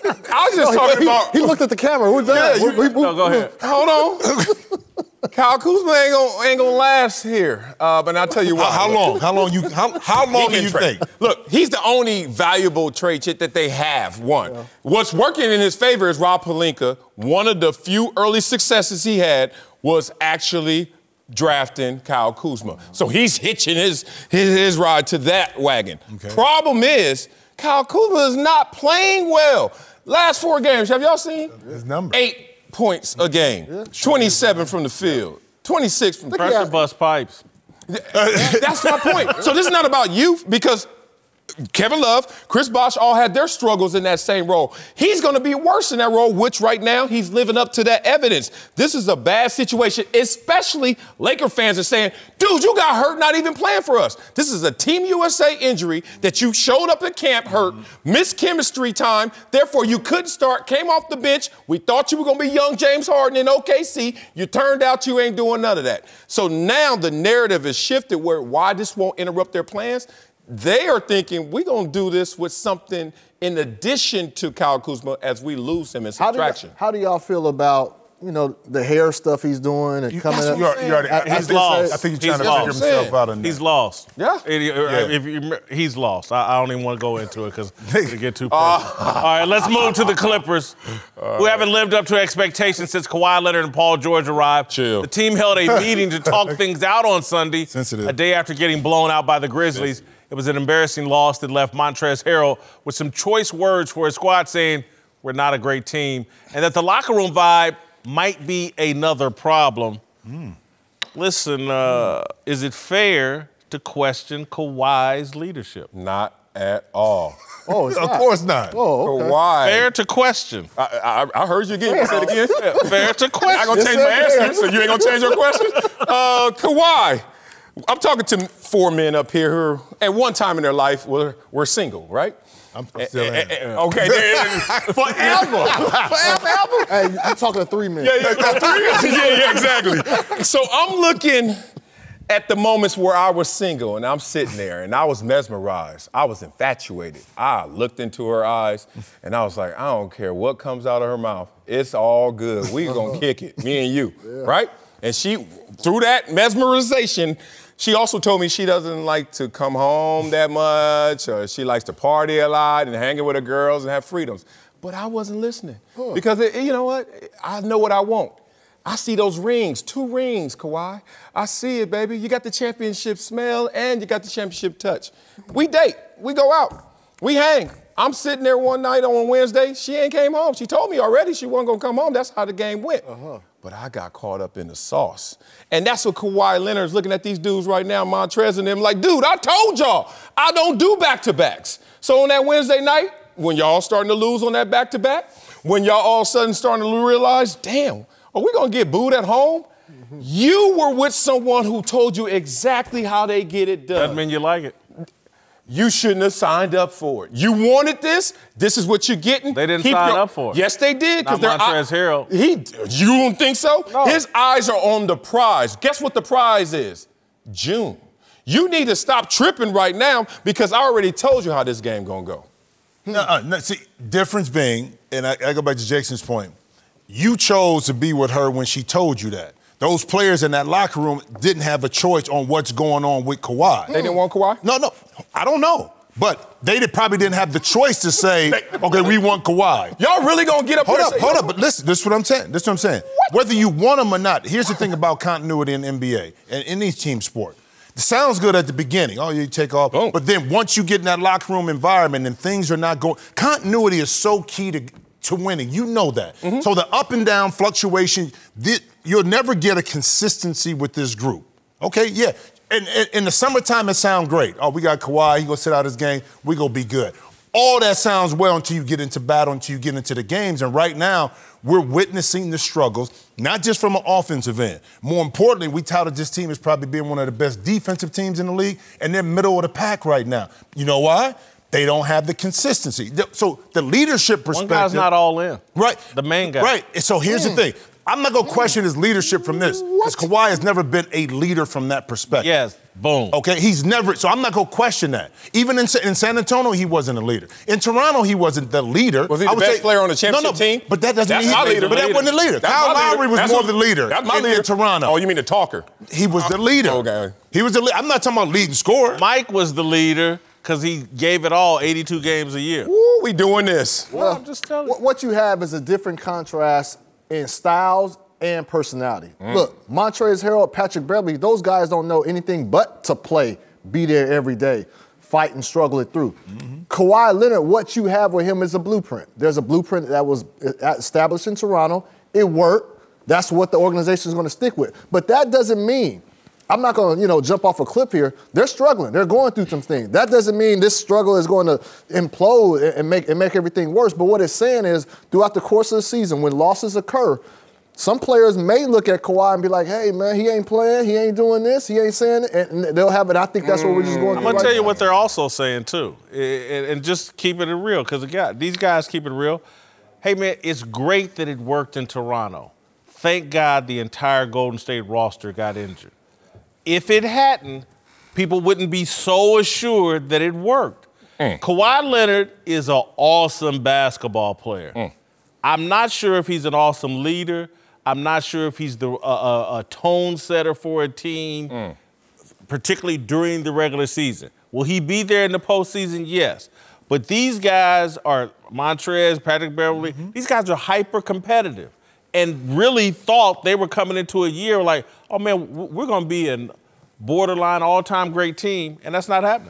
Speaker 10: I was just
Speaker 8: no,
Speaker 10: talking
Speaker 8: he,
Speaker 10: about.
Speaker 8: He looked at the camera. Who's that?
Speaker 10: Yeah, you,
Speaker 8: we, we,
Speaker 1: no, go ahead.
Speaker 10: Hold on. Kyle Kuzma ain't gonna, ain't gonna last here. Uh, but I'll tell you what.
Speaker 9: How, how long? How long you? How, how long do you
Speaker 10: trade.
Speaker 9: think?
Speaker 10: Look, he's the only valuable trade chip that they have. One. Yeah. What's working in his favor is Rob Pelinka. One of the few early successes he had was actually drafting Kyle Kuzma. So he's hitching his his, his ride to that wagon. Okay. Problem is, Kyle Kuzma is not playing well. Last four games, have y'all seen?
Speaker 9: His number.
Speaker 10: Eight points a game. Yeah. twenty-seven from the field. twenty-six from the
Speaker 1: pressure
Speaker 10: field.
Speaker 1: bust pipes.
Speaker 10: That's my point. So this is not about youth, because Kevin Love, Chris Bosh all had their struggles in that same role. He's going to be worse in that role, which right now he's living up to that evidence. This is a bad situation, especially Laker fans are saying, dude, you got hurt not even playing for us. This is a Team U S A injury that you showed up at camp hurt, missed chemistry time, therefore you couldn't start, came off the bench. We thought you were going to be young James Harden in O K C. You turned out you ain't doing none of that. So now the narrative is shifted where why this won't interrupt their plans. They are thinking we're going to do this with something in addition to Kyle Kuzma as we lose him in subtraction.
Speaker 8: How do, y- how do y'all feel about, you know, the hair stuff he's doing and
Speaker 9: you,
Speaker 8: coming up?
Speaker 9: You are, you are,
Speaker 1: I, he's lost.
Speaker 9: I think he's
Speaker 1: he's
Speaker 9: trying
Speaker 1: lost.
Speaker 9: to figure himself out in that.
Speaker 1: He's lost.
Speaker 10: Yeah.
Speaker 1: It, yeah. If you, he's lost. I, I don't even want to go into it because to get too personal. Uh, All right, let's move to the Clippers, uh, who haven't lived up to expectations since Kawhi Leonard and Paul George arrived.
Speaker 3: Chill.
Speaker 1: The team held a meeting to talk things out on Sunday,
Speaker 9: Sensitive.
Speaker 1: a day after getting blown out by the Grizzlies. Sensitive. It was an embarrassing loss that left Montrezl Harrell with some choice words for his squad saying, we're not a great team, and that the locker room vibe might be another problem. Mm. Listen, uh, is it fair to question Kawhi's leadership?
Speaker 3: Not at all.
Speaker 8: Oh, it's
Speaker 9: of
Speaker 8: not.
Speaker 9: course not.
Speaker 8: Oh, okay.
Speaker 3: Kawhi.
Speaker 1: Fair to question.
Speaker 3: I, I, I heard you again. Say it again.
Speaker 1: Fair to question.
Speaker 3: I'm not going to change my answer, so you ain't going to change your question? Uh, Kawhi. I'm talking to four men up here who, at one time in their life, were, were single, right?
Speaker 9: I'm still in.
Speaker 3: Okay, forever. Forever, ever.
Speaker 8: Hey, you're talking to three men.
Speaker 3: Yeah, yeah, three. yeah, yeah, exactly. So I'm looking at the moments where I was single, and I'm sitting there, and I was mesmerized. I was infatuated. I looked into her eyes, and I was like, I don't care what comes out of her mouth. It's all good. We gonna kick it, me and you, yeah. right? And she, through that mesmerization, she also told me she doesn't like to come home that much, or she likes to party a lot and hang with her girls and have freedoms. But I wasn't listening huh. because, it, you know what? I know what I want. I see those rings, two rings, Kawhi. I see it, baby. You got the championship smell and you got the championship touch. We date. We go out. We hang. I'm sitting there one night on Wednesday. She ain't came home. She told me already she wasn't going to come home. That's how the game went. Uh-huh.
Speaker 10: but I got caught up in the sauce. And that's what Kawhi Leonard's looking at these dudes right now, Montrez and them, like, dude, I told y'all, I don't do back-to-backs. So on that Wednesday night, when y'all starting to lose on that back-to-back, when y'all all of a sudden starting to realize, damn, are we going to get booed at home? Mm-hmm. You were with someone who told you exactly how they get it done.
Speaker 1: Doesn't mean you like it.
Speaker 10: You shouldn't have signed up for it. You wanted this. This is what you're getting.
Speaker 1: They didn't
Speaker 10: Keep
Speaker 1: sign
Speaker 10: your,
Speaker 1: up for it.
Speaker 10: Yes, they did.
Speaker 1: Not
Speaker 10: they're
Speaker 1: Montrezl Harrell.
Speaker 10: He, you don't think so?
Speaker 1: No.
Speaker 10: His eyes are on the prize. Guess what the prize is? June. You need to stop tripping right now because I already told you how this game gonna go.
Speaker 9: No, uh, no, see, difference being, and I, I go back to Jason's point, you chose to be with her when she told you that. Those players in that locker room didn't have a choice on what's going on with Kawhi.
Speaker 10: They didn't want Kawhi?
Speaker 9: No, no, I don't know. But they did, probably didn't have the choice to say, okay, we want Kawhi.
Speaker 10: Y'all really gonna get up
Speaker 9: Hold
Speaker 10: here
Speaker 9: up,
Speaker 10: and say,
Speaker 9: hold up, but listen, this is what I'm saying. This is what I'm saying. What? Whether you want them or not, here's the thing about continuity in the N B A and in these team sports. It sounds good at the beginning. Oh, you take off. Boom. But then once you get in that locker room environment and things are not going, continuity is so key to, to winning. You know that. Mm-hmm. So the up and down fluctuation, th- you'll never get a consistency with this group. Okay, yeah. In, in, in the summertime, it sounds great. Oh, we got Kawhi. He gonna sit out his game. We gonna be good. All that sounds well until you get into battle, until you get into the games. And right now, we're witnessing the struggles, not just from an offensive end. More importantly, we touted this team as probably being one of the best defensive teams in the league, and they're middle of the pack right now. You know why? They don't have the consistency. So the leadership perspective.
Speaker 1: One guy's not all in.
Speaker 9: Right.
Speaker 1: The main guy.
Speaker 9: Right. So here's mm. the thing. I'm not going to question his leadership from this. Because Kawhi has never been a leader from that perspective.
Speaker 1: Yes, boom.
Speaker 9: Okay, he's never, so I'm not going to question that. Even in, in San Antonio, he wasn't a leader. In Toronto, he wasn't the leader.
Speaker 10: Was he
Speaker 9: I
Speaker 10: the
Speaker 9: would
Speaker 10: best
Speaker 9: say,
Speaker 10: player on the championship
Speaker 9: no, no,
Speaker 10: team?
Speaker 9: But that doesn't
Speaker 10: That's
Speaker 9: mean
Speaker 10: my
Speaker 9: he,
Speaker 10: leader.
Speaker 9: But that wasn't the leader.
Speaker 10: That's
Speaker 9: Kyle
Speaker 10: my
Speaker 9: Lowry
Speaker 10: leader.
Speaker 9: was
Speaker 10: That's
Speaker 9: more
Speaker 10: who,
Speaker 9: the leader
Speaker 10: that's my
Speaker 9: in,
Speaker 10: leader.
Speaker 9: in Toronto.
Speaker 10: Oh, you mean the talker?
Speaker 9: He was the leader.
Speaker 10: Okay.
Speaker 9: He was the leader. I'm not talking about leading scorer.
Speaker 1: Mike was the leader because he gave it all eighty-two games a year.
Speaker 10: Woo, we doing this.
Speaker 8: Well,
Speaker 1: I'm just telling
Speaker 8: you. What you have is a different contrast in styles and personality. Mm. Look, Montrezl Harrell, Patrick Beverley, those guys don't know anything but to play, be there every day, fight and struggle it through. Mm-hmm. Kawhi Leonard, what you have with him is a blueprint. There's a blueprint that was established in Toronto. It worked. That's what the organization is going to stick with. But that doesn't mean, I'm not going to, you know, jump off a cliff here. They're struggling. They're going through some things. That doesn't mean this struggle is going to implode and make, and make everything worse. But what it's saying is, throughout the course of the season, when losses occur, some players may look at Kawhi and be like, hey, man, he ain't playing, he ain't doing this, he ain't saying it, and they'll have it. I think that's what we're just going through.
Speaker 1: I'm going
Speaker 8: right
Speaker 1: to tell you
Speaker 8: now.
Speaker 1: what they're also saying, too, and, and just keeping it real, because these guys keep it real. Hey, man, it's great that it worked in Toronto. Thank God the entire Golden State roster got injured. If it hadn't, people wouldn't be so assured that it worked. Mm. Kawhi Leonard is an awesome basketball player. Mm. I'm not sure if he's an awesome leader. I'm not sure if he's the uh, a, a tone setter for a team, mm. particularly during the regular season. Will he be there in the postseason? Yes. But these guys are Montrez, Patrick Beverley. Mm-hmm. These guys are hyper competitive, and really thought they were coming into a year like, oh man, we're going to be a borderline all-time great team, and that's not happening.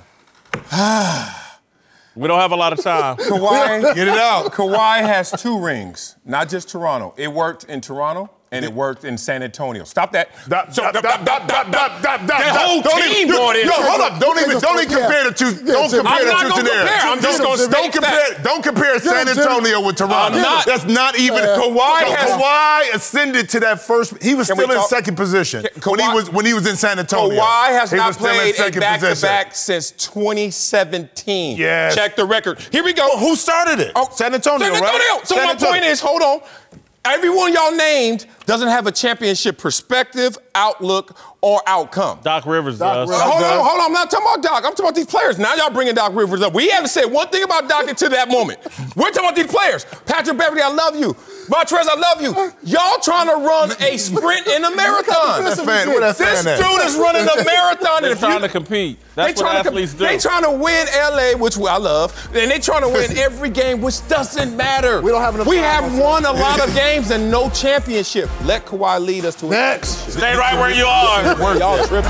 Speaker 1: We don't have a lot of time.
Speaker 10: Kawhi, get it out. Kawhi has two rings, not just Toronto. It worked in Toronto, and it worked in San Antonio. Stop that.
Speaker 9: That, so, that, that, that, that, that, that,
Speaker 10: that whole team brought in.
Speaker 9: Yo, hold up. Don't even, don't even compare the two. Don't compare the two scenarios.
Speaker 10: I'm just going to
Speaker 9: don't compare. Don't compare San Antonio with Toronto. That's not even.
Speaker 10: Kawhi has.
Speaker 9: Kawhi ascended to that first. He was still in second position when he was when he was in San Antonio.
Speaker 10: Kawhi has not played a back-to-back since twenty seventeen.
Speaker 9: Yes.
Speaker 10: Check the record. Here we go.
Speaker 9: Who started it?
Speaker 10: Oh,
Speaker 9: San Antonio,
Speaker 10: San
Speaker 9: right?
Speaker 10: Antonio. So my point is, hold on. Everyone y'all named doesn't have a championship perspective, outlook, or outcome.
Speaker 1: Doc Rivers
Speaker 10: Doc
Speaker 1: does.
Speaker 10: Rivers. Hold on, hold on. I'm not talking about Doc. I'm talking about these players. Now y'all bringing Doc Rivers up. We haven't said one thing about Doc until that moment. We're talking about these players. Patrick Beverley, I love you. Montrez, I love you. Y'all trying to run a sprint in a marathon.
Speaker 9: That's fan, what that
Speaker 10: this
Speaker 9: fan
Speaker 10: dude is running a marathon.
Speaker 1: They're
Speaker 10: and
Speaker 1: trying
Speaker 10: you,
Speaker 1: to compete. That's
Speaker 10: they
Speaker 1: what
Speaker 10: trying
Speaker 1: athletes
Speaker 10: to,
Speaker 1: do.
Speaker 10: They trying to win L A, which I love, and they trying to win every game, which doesn't matter.
Speaker 8: We don't have enough
Speaker 10: We
Speaker 8: time
Speaker 10: have won a lot of games and no championship. Let Kawhi lead us to it.
Speaker 1: Stay right where you are.
Speaker 10: Y'all tripping.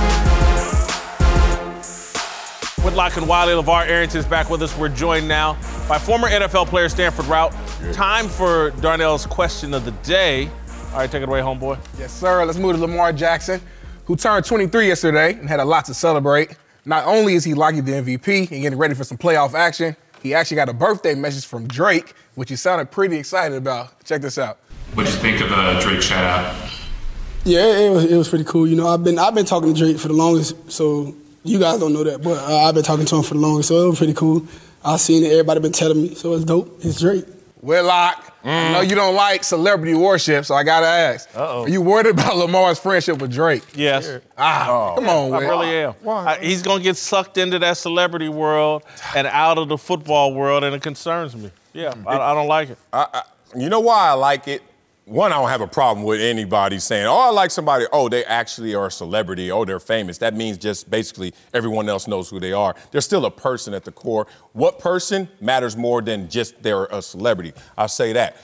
Speaker 1: Whitlock and Wiley, LeVar Arrington is back with us. We're joined now by former N F L player Stanford Routt. Time for Darnell's question of the day. All right, take it away, homeboy.
Speaker 11: Yes, sir. Let's move to Lamar Jackson, who turned twenty-three yesterday and had a lot to celebrate. Not only is he likely the M V P and getting ready for some playoff action, he actually got a birthday message from Drake, which he sounded pretty excited about. Check this out.
Speaker 12: What'd you think of the Drake shout out?
Speaker 13: Yeah, it was, it was pretty cool. You know, I've been I've been talking to Drake for the longest, so you guys don't know that, but uh, I've been talking to him for the longest, so it was pretty cool. I seen it. Everybody been telling me, so it's dope. It's Drake.
Speaker 11: Whitlock, mm. I know you don't like celebrity worship, so I gotta ask. Uh-oh. Are you worried about Lamar's friendship with Drake?
Speaker 1: Yes.
Speaker 11: Ah, oh. come on,
Speaker 1: I
Speaker 11: Whit.
Speaker 1: really am. I, he's gonna get sucked into that celebrity world and out of the football world, and it concerns me. Yeah, I, I don't like it.
Speaker 3: I, I, you know why I like it? One, I don't have a problem with anybody saying, oh, I like somebody, oh, they actually are a celebrity, oh, they're famous. That means just basically everyone else knows who they are. They're still a person at the core. What person matters more than just they're a celebrity? I'll say that.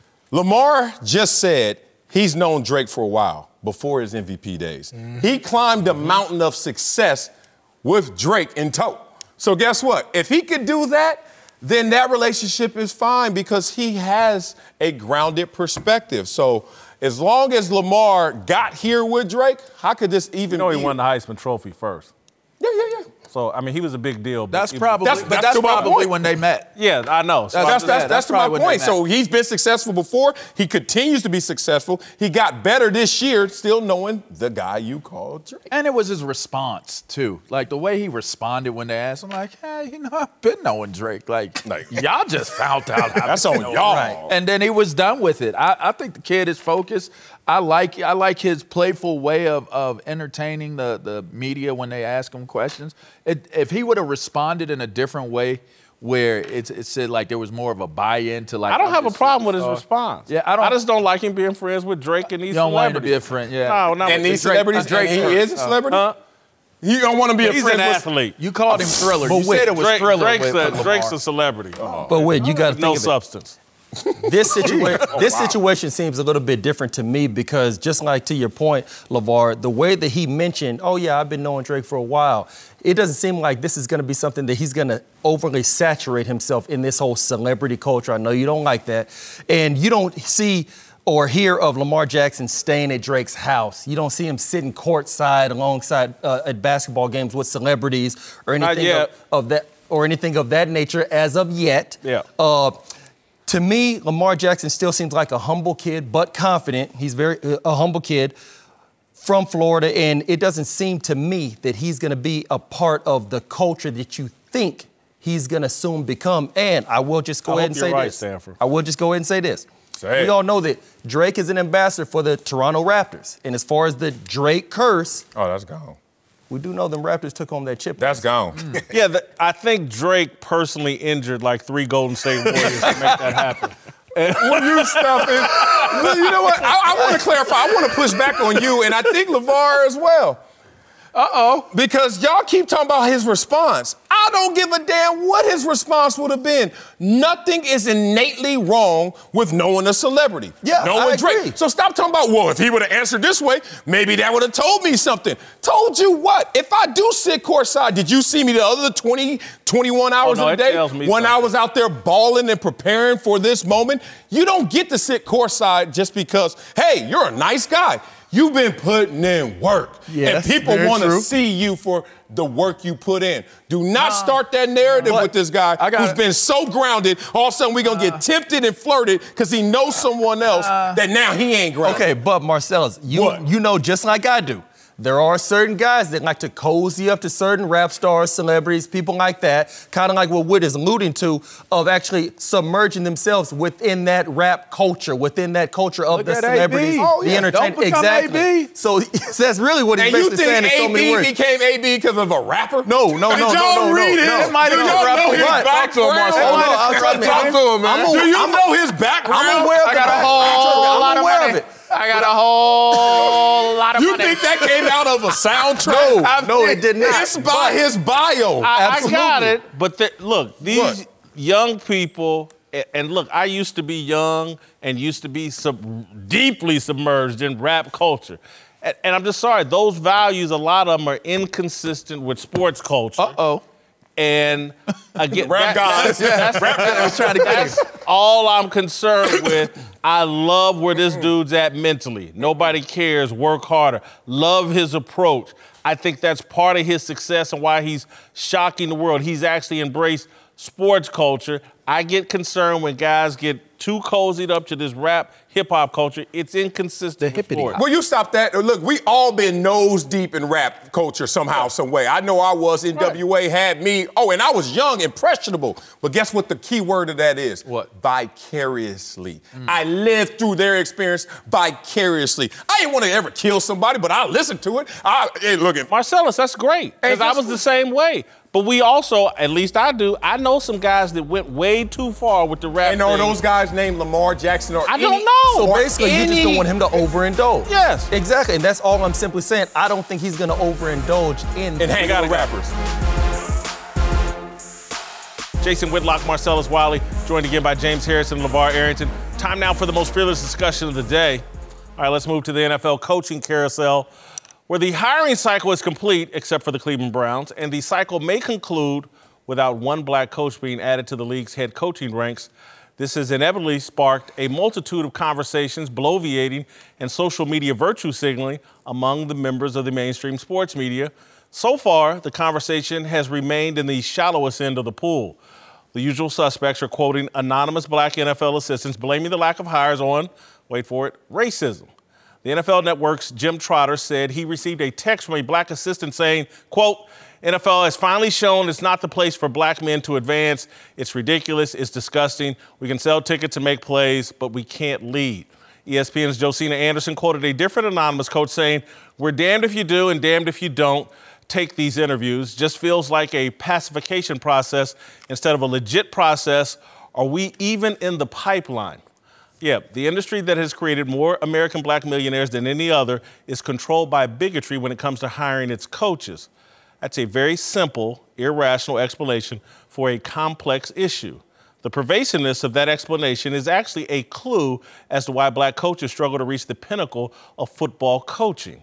Speaker 3: Lamar just said he's known Drake for a while, before his M V P days. Mm-hmm. He climbed a mountain of success with Drake in tow. So guess what? If he could do that, then that relationship is fine because he has a grounded perspective. So as long as Lamar got here with Drake, how could this even
Speaker 1: You know he
Speaker 3: be?
Speaker 1: won the Heisman Trophy first.
Speaker 3: Yeah, yeah, yeah.
Speaker 1: So, I mean, he was a big deal.
Speaker 4: That's
Speaker 1: but
Speaker 4: probably,
Speaker 3: That's-
Speaker 4: but
Speaker 3: that's
Speaker 4: that's
Speaker 3: to my
Speaker 4: probably
Speaker 3: point.
Speaker 4: when they met.
Speaker 1: Yeah, I know. So
Speaker 3: That's, that's,
Speaker 4: Yeah,
Speaker 3: that's,
Speaker 4: that's
Speaker 3: to my
Speaker 4: probably when they
Speaker 3: point.
Speaker 4: met.
Speaker 3: So he's been successful before. He continues to be successful. He got better this year, still knowing the guy you called Drake.
Speaker 4: And it was his response, too. Like, the way he responded when they asked him, like, hey, you know, I've been knowing Drake. Like,
Speaker 3: Like,
Speaker 4: y'all just found out. how
Speaker 3: That's
Speaker 4: to
Speaker 3: on
Speaker 4: know
Speaker 3: y'all.
Speaker 4: Drake. And then he was done with it. I, I think the kid is focused. I like I like his playful way of, of entertaining the, the media when they ask him questions. It, if he would have responded in a different way, where it's it said like there was more of a buy-in to like.
Speaker 1: I don't
Speaker 4: I'm
Speaker 1: have a
Speaker 4: just
Speaker 1: problem with his
Speaker 4: superstar.
Speaker 1: response.
Speaker 4: Yeah, I don't.
Speaker 1: I just don't like him being friends with Drake and these
Speaker 4: You don't want him to
Speaker 1: celebrities.
Speaker 4: be a friend, yeah.
Speaker 1: No, no.
Speaker 3: And these
Speaker 1: Drake-
Speaker 3: celebrities,
Speaker 1: Drake
Speaker 3: and he is a celebrity?
Speaker 1: Huh?
Speaker 3: You don't want to be a
Speaker 1: He's
Speaker 3: friend
Speaker 1: an
Speaker 3: with...
Speaker 1: athlete.
Speaker 4: You called him Thriller.
Speaker 14: But
Speaker 4: You
Speaker 14: wait,
Speaker 4: said it was
Speaker 1: Drake,
Speaker 4: Thriller.
Speaker 1: Drake's,
Speaker 4: with,
Speaker 1: a,
Speaker 4: with Lamar.
Speaker 1: Drake's a celebrity.
Speaker 14: But wait, you got to think
Speaker 1: No
Speaker 14: of it.
Speaker 1: substance.
Speaker 14: This situation, this situation seems a little bit different to me because just like to your point, LeVar, the way that he mentioned, oh yeah, I've been knowing Drake for a while, it doesn't seem like this is going to be something that he's going to overly saturate himself in this whole celebrity culture. I know you don't like that. And you don't see or hear of Lamar Jackson staying at Drake's house. You don't see him sitting courtside alongside uh, at basketball games with celebrities or
Speaker 1: Not
Speaker 14: anything
Speaker 1: yet.
Speaker 14: of, of that or anything of that nature as of yet.
Speaker 1: Yeah.
Speaker 14: Uh, To me, Lamar Jackson still seems like a humble kid, but confident. He's very uh, a humble kid from Florida, and it doesn't seem to me that he's going to be a part of the culture that you think he's going to soon become. And I will just go
Speaker 1: I
Speaker 14: ahead
Speaker 1: hope
Speaker 14: and say
Speaker 1: you're right,
Speaker 14: this.
Speaker 1: Stanford.
Speaker 14: I will just go ahead and say this.
Speaker 3: Say
Speaker 14: we
Speaker 3: it.
Speaker 14: all know that Drake is an ambassador for the Toronto Raptors, and as far as the Drake curse,
Speaker 3: Oh, that's gone.
Speaker 14: we do know them Raptors took home that chip.
Speaker 3: That's gone.
Speaker 1: Yeah, the, I think Drake personally injured like three Golden State Warriors to make that happen.
Speaker 3: When you stuff it, well, you know what? I, I want to clarify. I want to push back on you, and I think LeVar as well. Uh-oh. Because y'all keep talking about his response. I don't give a damn what his response would have been. Nothing is innately wrong with knowing a celebrity.
Speaker 14: Yeah,
Speaker 3: knowing
Speaker 14: I
Speaker 3: Drake.
Speaker 14: agree.
Speaker 3: So stop talking about, well, if he would have answered this way, maybe that would have told me something. Told you what? If I do sit courtside, did you see me the other twenty, twenty-one hours
Speaker 1: Oh, no,
Speaker 3: a
Speaker 1: it
Speaker 3: day
Speaker 1: tells me
Speaker 3: when I
Speaker 1: something.
Speaker 3: was out there balling and preparing for this moment? You don't get to sit courtside just because, hey, you're a nice guy. You've been putting in work.
Speaker 4: Yes,
Speaker 3: and people
Speaker 4: very
Speaker 3: want to
Speaker 4: true.
Speaker 3: see you for the work you put in. Do not start that narrative
Speaker 4: But
Speaker 3: with this guy
Speaker 4: I gotta-
Speaker 3: who's been so grounded, all of a sudden we're going to get tempted and flirted because he knows someone else that now he ain't grounded.
Speaker 14: Okay, but Marcellus, you
Speaker 3: What?
Speaker 14: you know just like I do. There are certain guys that like to cozy up to certain rap stars, celebrities, people like that, kind of like what Whit is alluding to, of actually submerging themselves within that rap culture, within that culture of
Speaker 4: Look
Speaker 14: the
Speaker 4: at
Speaker 14: celebrities,
Speaker 4: A B. Oh,
Speaker 14: the
Speaker 4: yeah.
Speaker 14: entertainment.
Speaker 4: Don't become
Speaker 14: Exactly.
Speaker 4: A B.
Speaker 14: So that's really what he's
Speaker 3: And you
Speaker 14: basically saying
Speaker 3: think
Speaker 14: in so many
Speaker 3: A B
Speaker 14: words.
Speaker 3: became A B because of a rapper?
Speaker 14: No, no, no,
Speaker 3: Did
Speaker 14: no,
Speaker 3: y'all
Speaker 14: no, no,
Speaker 3: read
Speaker 14: no.
Speaker 3: his?
Speaker 14: It might
Speaker 3: Do
Speaker 14: have
Speaker 3: y'all
Speaker 14: been a
Speaker 3: know
Speaker 14: rapper,
Speaker 3: his
Speaker 14: but-
Speaker 3: background?
Speaker 14: Oh, no, I'll trust me.
Speaker 3: Talk to him, man.
Speaker 14: I'm a-
Speaker 3: Do you
Speaker 14: I'm a-
Speaker 3: know his background?
Speaker 14: I'm aware of
Speaker 11: I got
Speaker 14: the
Speaker 11: a whole lot
Speaker 14: I'm
Speaker 11: of
Speaker 14: aware
Speaker 11: money.
Speaker 14: of it.
Speaker 11: I got a whole lot of
Speaker 3: You
Speaker 11: money.
Speaker 3: think that came out of a soundtrack?
Speaker 14: No, no, it did not.
Speaker 3: It's by his bio.
Speaker 1: I, I got it. But the, look, these
Speaker 3: What?
Speaker 1: young people, a- and look, I used to be young and used to be sub, deeply submerged in rap culture. And, and I'm just sorry, those values, a lot of them are inconsistent with sports culture.
Speaker 4: Uh-oh.
Speaker 1: And again,
Speaker 3: Rap
Speaker 1: that-
Speaker 3: guys.
Speaker 1: that's, that's,
Speaker 4: I was trying to get
Speaker 1: that's all I'm concerned with. I love where this dude's at mentally. Nobody cares, work harder. Love his approach. I think that's part of his success and why he's shocking the world. He's actually embraced sports culture. I get concerned when guys get too cozied up to this rap hip-hop culture. It's inconsistent with sport.
Speaker 10: Well, you stop that. Look, we all been nose deep in rap culture somehow, some way. I know I was. N W A had me. Oh, and I was young, impressionable. But guess what the key word of that is? What? Vicariously. Mm. I lived through their experience vicariously. I didn't want to ever kill somebody, but I listened to it. I, hey, look at
Speaker 1: Marcellus, that's great. Because I was the same way. But we also, at least I do, I know some guys that went way too far with the rap
Speaker 10: And are
Speaker 1: thing.
Speaker 10: those guys named Lamar Jackson or
Speaker 1: I
Speaker 10: any,
Speaker 1: don't know.
Speaker 14: So basically, you just don't want him to overindulge.
Speaker 1: Yes.
Speaker 14: Exactly, and that's all I'm simply saying. I don't think he's going to overindulge in
Speaker 10: and hang out with rappers.
Speaker 1: Jason Whitlock, Marcellus Wiley, joined again by James Harrison and LeVar Arrington. Time now for the most fearless discussion of the day. All right, let's move to the N F L coaching carousel, where the hiring cycle is complete, except for the Cleveland Browns, and the cycle may conclude without one black coach being added to the league's head coaching ranks. This has inevitably sparked a multitude of conversations, bloviating, and social media virtue signaling among the members of the mainstream sports media. So far, the conversation has remained in the shallowest end of the pool. The usual suspects are quoting anonymous black N F L assistants, blaming the lack of hires on, wait for it, racism. The N F L Network's Jim Trotter said he received a text from a black assistant saying, quote, N F L has finally shown it's not the place for black men to advance. It's ridiculous. It's disgusting. We can sell tickets and make plays, but we can't lead. E S P N's Josina Anderson quoted a different anonymous coach saying, we're damned if you do and damned if you don't take these interviews. Just feels like a pacification process instead of a legit process. Are we even in the pipeline? Yeah, the industry that has created more American black millionaires than any other is controlled by bigotry when it comes to hiring its coaches. That's a very simple, irrational explanation for a complex issue. The pervasiveness of that explanation is actually a clue as to why black coaches struggle to reach the pinnacle of football coaching.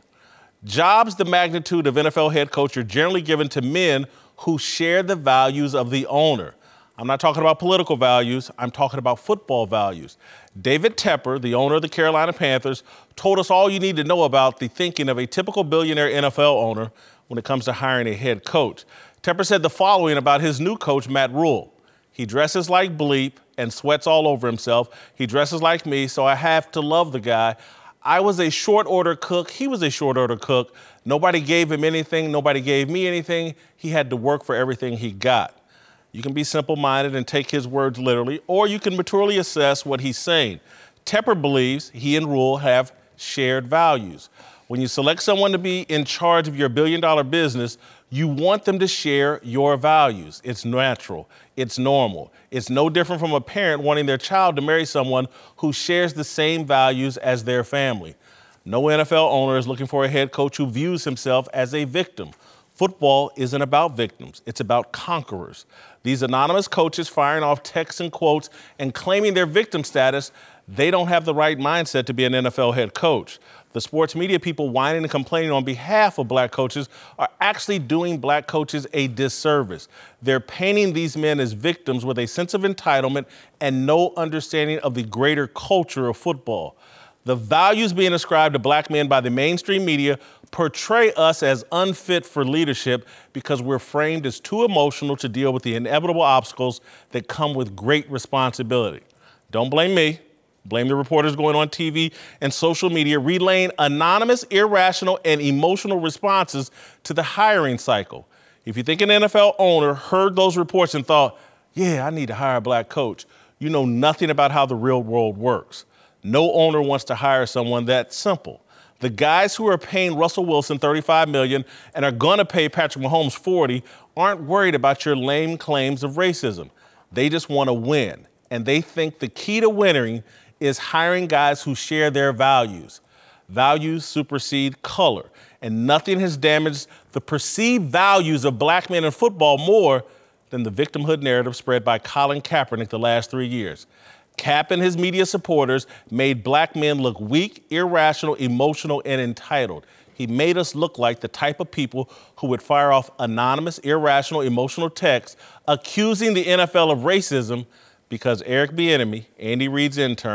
Speaker 1: Jobs the magnitude of N F L head coach are generally given to men who share the values of the owner. I'm not talking about political values. I'm talking about football values. David Tepper, the owner of the Carolina Panthers, told us all you need to know about the thinking of a typical billionaire N F L owner when it comes to hiring a head coach. Tepper said the following about his new coach, Matt Rule. He dresses like Bleep and sweats all over himself. He dresses like me, so I have to love the guy. I was a short order cook. He was a short order cook. Nobody gave him anything. Nobody gave me anything. He had to work for everything he got. You can be simple-minded and take his words literally, or you can maturely assess what he's saying. Tepper believes he and Rule have shared values. When you select someone to be in charge of your billion-dollar business, you want them to share your values. It's natural. It's normal. It's no different from a parent wanting their child to marry someone who shares the same values as their family. No N F L owner is looking for a head coach who views himself as a victim. Football isn't about victims. It's about conquerors. These anonymous coaches firing off texts and quotes and claiming their victim status, they don't have the right mindset to be an N F L head coach. The sports media people whining and complaining on behalf of black coaches are actually doing black coaches a disservice. They're painting these men as victims with a sense of entitlement and no understanding of the greater culture of football. The values being ascribed to black men by the mainstream media portray us as unfit for leadership because we're framed as too emotional to deal with the inevitable obstacles that come with great responsibility. Don't blame me. Blame the reporters going on T V and social media relaying anonymous, irrational, and emotional responses to the hiring cycle. If you think an N F L owner heard those reports and thought, yeah, I need to hire a black coach, you know nothing about how the real world works. No owner wants to hire someone that simple. The guys who are paying Russell Wilson thirty-five million dollars and are going to pay Patrick Mahomes forty aren't worried about your lame claims of racism. They just want to win, and they think the key to winning is hiring guys who share their values. Values supersede color, and nothing has damaged the perceived values of black men in football more than the victimhood narrative spread by Colin Kaepernick the last three years. Cap and his media supporters made black men look weak, irrational, emotional, and entitled. He made us look like the type of people who would fire off anonymous, irrational, emotional texts accusing the N F L of racism because Eric Bieniemy, Andy Reid's intern,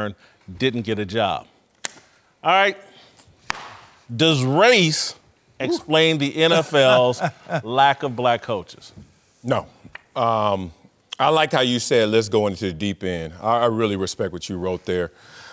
Speaker 1: didn't get a job. All right. Does race explain the N F L's lack of black coaches?
Speaker 3: No. Um, I like how you said, let's go into the deep end. I, I really respect what you wrote there.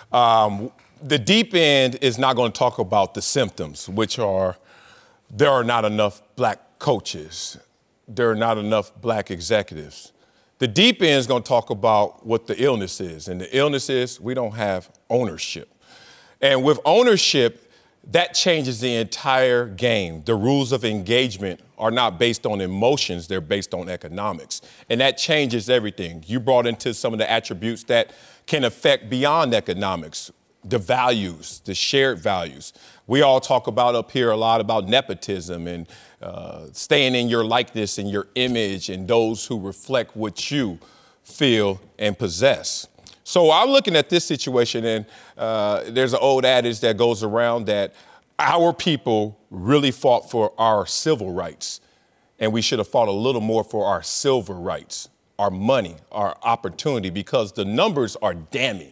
Speaker 3: Um, the deep end is not going to talk about the symptoms, which are there are not enough black coaches. There are not enough black executives. The deep end is going to talk about what the illness is. And the illness is we don't have ownership. And with ownership, that changes the entire game. The rules of engagement are not based on emotions, they're based on economics. And that changes everything. You brought into some of the attributes that can affect beyond economics, the values, the shared values. We all talk about up here a lot about nepotism and uh, staying in your likeness and your image and those who reflect what you feel and possess. So I'm looking at this situation, and uh, there's an old adage that goes around that our people really fought for our civil rights, and we should have fought a little more for our silver rights, our money, our opportunity, because the numbers are damning.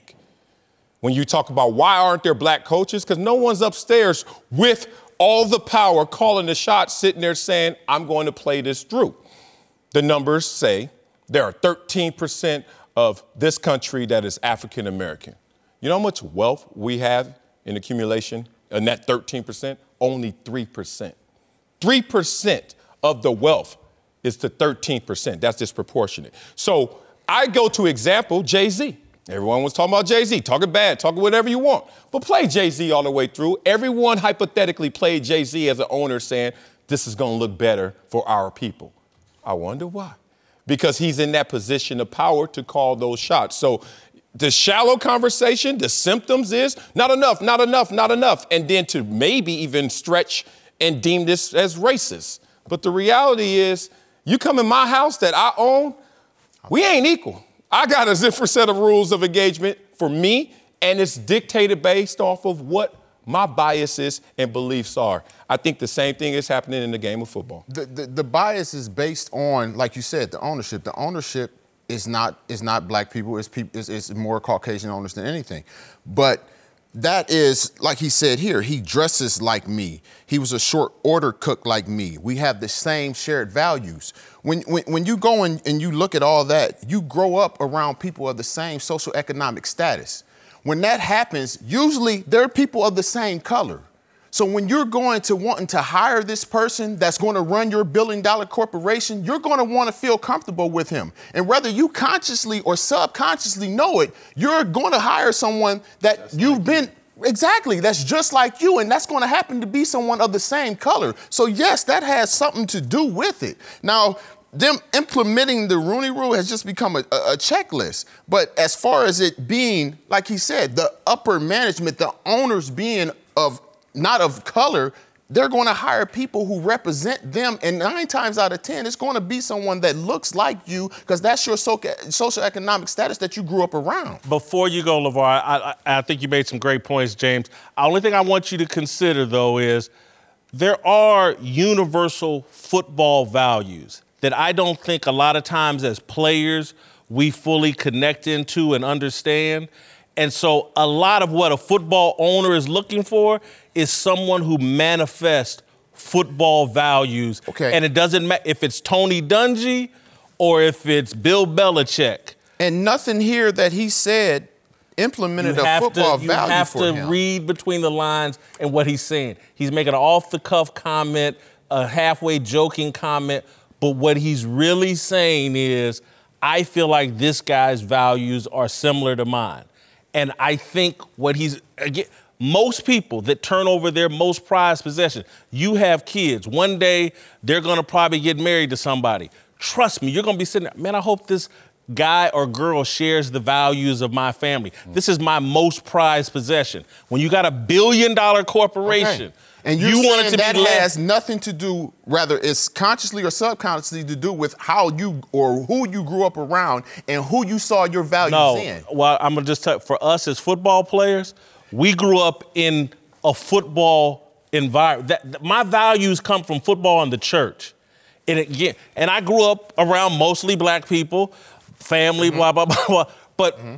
Speaker 3: When you talk about why aren't there black coaches, because no one's upstairs with all the power calling the shots, sitting there saying, I'm going to play this through. The numbers say there are thirteen percent of this country that is African American. You know how much wealth we have in accumulation? And that thirteen percent, only three percent. three percent of the wealth is to thirteen percent. That's disproportionate. So I go to example, Jay-Z. Everyone was talking about Jay-Z, talking bad, talking whatever you want. But play Jay-Z all the way through. Everyone hypothetically played Jay-Z as an owner saying, this is going to look better for our people. I wonder why. Because he's in that position of power to call those shots. So the shallow conversation, the symptoms is not enough, not enough, not enough. And then to maybe even stretch and deem this as racist. But the reality is, you come in my house that I own, we ain't equal. I got a different set of rules of engagement for me, and it's dictated based off of what my biases and beliefs are. I think the same thing is happening in the game of football.
Speaker 5: The, the, the bias is based on, like you said, the ownership. The ownership is not is not black people. It's, people, it's, it's more Caucasian owners than anything. But that is, like he said here, he dresses like me. He was a short order cook like me. We have the same shared values. When, when, when you go and, and you look at all that, you grow up around people of the same socioeconomic status. When that happens, usually they're people of the same color. So when you're going to wanting to hire this person that's going to run your billion dollar corporation, you're going to want to feel comfortable with him. And whether you consciously or subconsciously know it, you're going to hire someone that that's you've like been, you. exactly, that's just like you. And that's going to happen to be someone of the same color. So yes, that has something to do with it. Now, them implementing the Rooney Rule has just become a, a checklist. But as far as it being, like he said, the upper management, the owners being of not of color, they're going to hire people who represent them. And nine times out of ten, it's going to be someone that looks like you because that's your so- socioeconomic status that you grew up around.
Speaker 1: Before you go, LeVar, I, I, I think you made some great points, James. The only thing I want you to consider, though, is there are universal football values that I don't think a lot of times as players we fully connect into and understand. And so a lot of what a football owner is looking for is someone who manifests football values.
Speaker 5: Okay.
Speaker 1: And it doesn't matter if it's Tony Dungy or if it's Bill Belichick.
Speaker 5: And nothing here that he said implemented a football
Speaker 1: to,
Speaker 5: value
Speaker 1: You have
Speaker 5: for
Speaker 1: to
Speaker 5: him.
Speaker 1: read between the lines and what he's saying. He's making an off-the-cuff comment, a halfway joking comment, but what he's really saying is, I feel like this guy's values are similar to mine. And I think what he's, again, most people that turn over their most prized possession, you have kids. One day, they're going to probably get married to somebody. Trust me, you're going to be sitting there, man, I hope this guy or girl shares the values of my family. This is my most prized possession. When you got a billion dollar corporation,
Speaker 5: okay. And you're
Speaker 1: you
Speaker 5: saying
Speaker 1: want it to
Speaker 5: that
Speaker 1: be led-
Speaker 5: has nothing to do, rather it's consciously or subconsciously to do with how you or who you grew up around and who you saw your values
Speaker 1: no,
Speaker 5: in.
Speaker 1: Well, I'm gonna just tell you, for us as football players, we grew up in a football environment. That, that, my values come from football and the church. And again, and I grew up around mostly black people, family, mm-hmm. blah, blah, blah, blah. But mm-hmm.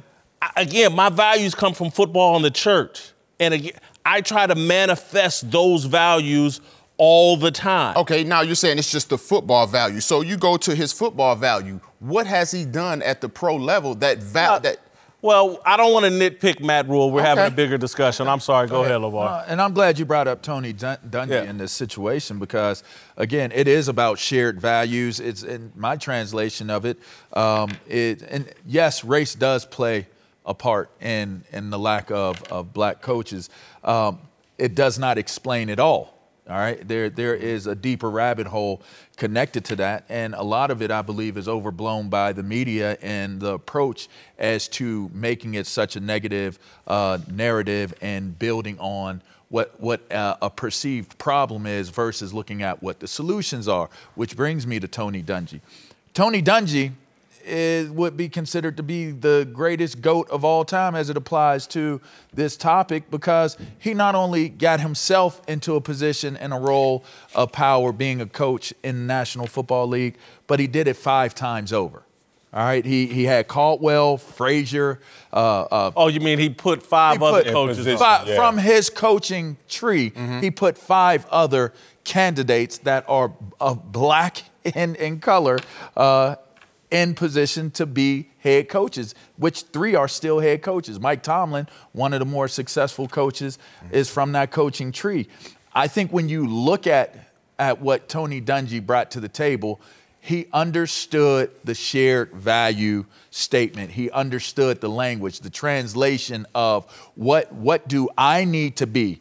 Speaker 1: again, my values come from football and the church. And again, I try to manifest those values all the time.
Speaker 5: Okay, now you're saying it's just the football value. So you go to his football value. What has he done at the pro level that va-
Speaker 1: Uh,
Speaker 5: that?
Speaker 1: Well, I don't want to nitpick Matt Rule. We're
Speaker 5: Okay.
Speaker 1: having a bigger discussion. I'm sorry. Go,
Speaker 4: Go
Speaker 1: ahead,
Speaker 4: ahead.
Speaker 1: LeVar.
Speaker 4: Uh, and I'm glad you brought up Tony Dun- Dungy
Speaker 1: Yeah.
Speaker 4: in this situation because, again, it is about shared values. It's in my translation of it. Um, it and yes, race does play a part in in the lack of of black coaches. Um, it does not explain it all. All right, there there is a deeper rabbit hole connected to that, and a lot of it, I believe, is overblown by the media and the approach as to making it such a negative uh, narrative and building on what what uh, a perceived problem is versus looking at what the solutions are. Which brings me to Tony Dungy. Tony Dungy is, would be considered to be the greatest GOAT of all time as it applies to this topic because he not only got himself into a position and a role of power being a coach in the National Football League, but he did it five times over. All right, he he had Caldwell, Frazier. Uh, uh,
Speaker 1: oh, you mean he put five
Speaker 4: he
Speaker 1: other
Speaker 4: put
Speaker 1: coaches on.
Speaker 4: five,
Speaker 1: Yeah.
Speaker 4: from his coaching tree?
Speaker 1: Mm-hmm.
Speaker 4: He put five other candidates that are of black in in color. Uh, in position to be head coaches, which three are still head coaches. Mike Tomlin, one of the more successful coaches, is from that coaching tree. I think when you look at, at what Tony Dungy brought to the table, he understood the shared value statement. He understood the language, the translation of what, what do I need to be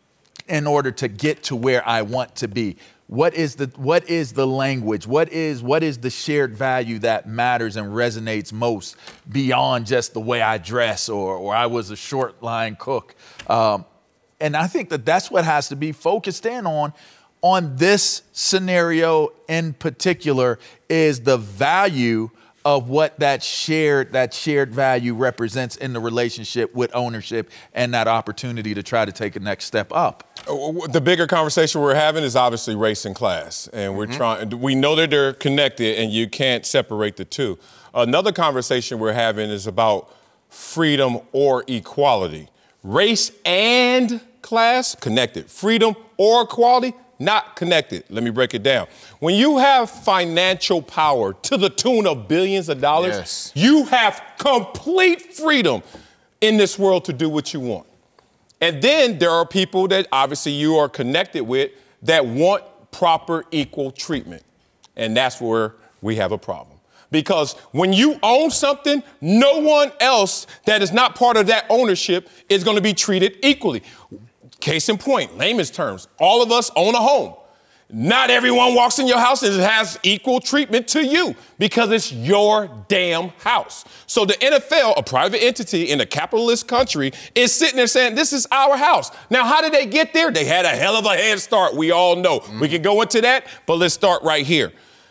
Speaker 4: in order to get to where I want to be. What is the what is the language? What is what is the shared value that matters and resonates most beyond just the way I dress or or I was a short line cook? Um, and I think that that's what has to be focused in on on this scenario in particular is the value of what that shared that shared value represents in the relationship with ownership and that opportunity to try to take a next step up.
Speaker 3: The bigger conversation we're having is obviously race and class, and we're
Speaker 4: Mm-hmm.
Speaker 3: trying. We know that they're connected, and you can't separate the two. Another conversation we're having is about freedom or equality. Race and class connected. Freedom or equality not connected. Let me break it down. When you have financial power to the tune of billions of dollars,
Speaker 5: Yes.
Speaker 3: you have complete freedom in this world to do what you want. And then there are people that obviously you are connected with that want proper equal treatment. And that's where we have a problem. Because when you own something, no one else that is not part of that ownership is going to be treated equally. Case in point, layman's terms, all of us own a home. Not everyone walks in your house and has equal treatment to you because it's your damn house. So the N F L, a private entity in a capitalist country, is sitting there saying, this is our house. Now, how did they get there? They had a hell of a head start. We all know. Mm. We can go into that, but let's start right here.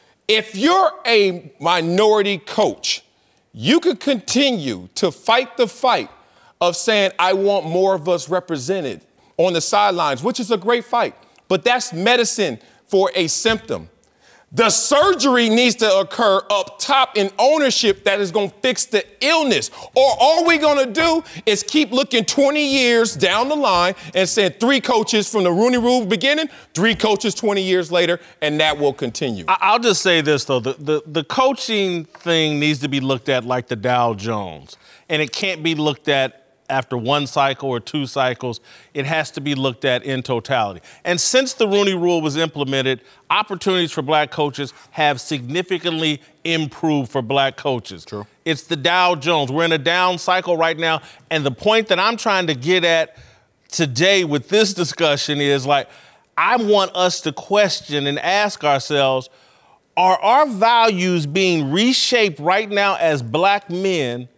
Speaker 3: If you're a minority coach, you could continue to fight the fight of saying, I want more of us represented on the sidelines, which is a great fight. But that's medicine for a symptom. The surgery needs to occur up top in ownership that is going to fix the illness. Or all we're going to do is keep looking twenty years down the line and saying three coaches from the Rooney Rule beginning, three coaches twenty years later, and that will continue.
Speaker 1: I- I'll just say this, though. The, the, the coaching thing needs to be looked at like the Dow Jones. And it can't be looked at after one cycle or two cycles. It has to be looked at in totality. And since the Rooney Rule was implemented, opportunities for black coaches have significantly improved for black coaches. True. It's the Dow Jones. We're in a down cycle right now. And the point that I'm trying to get at today with this discussion is like, I want us to question and ask ourselves, are our values being reshaped right now as black men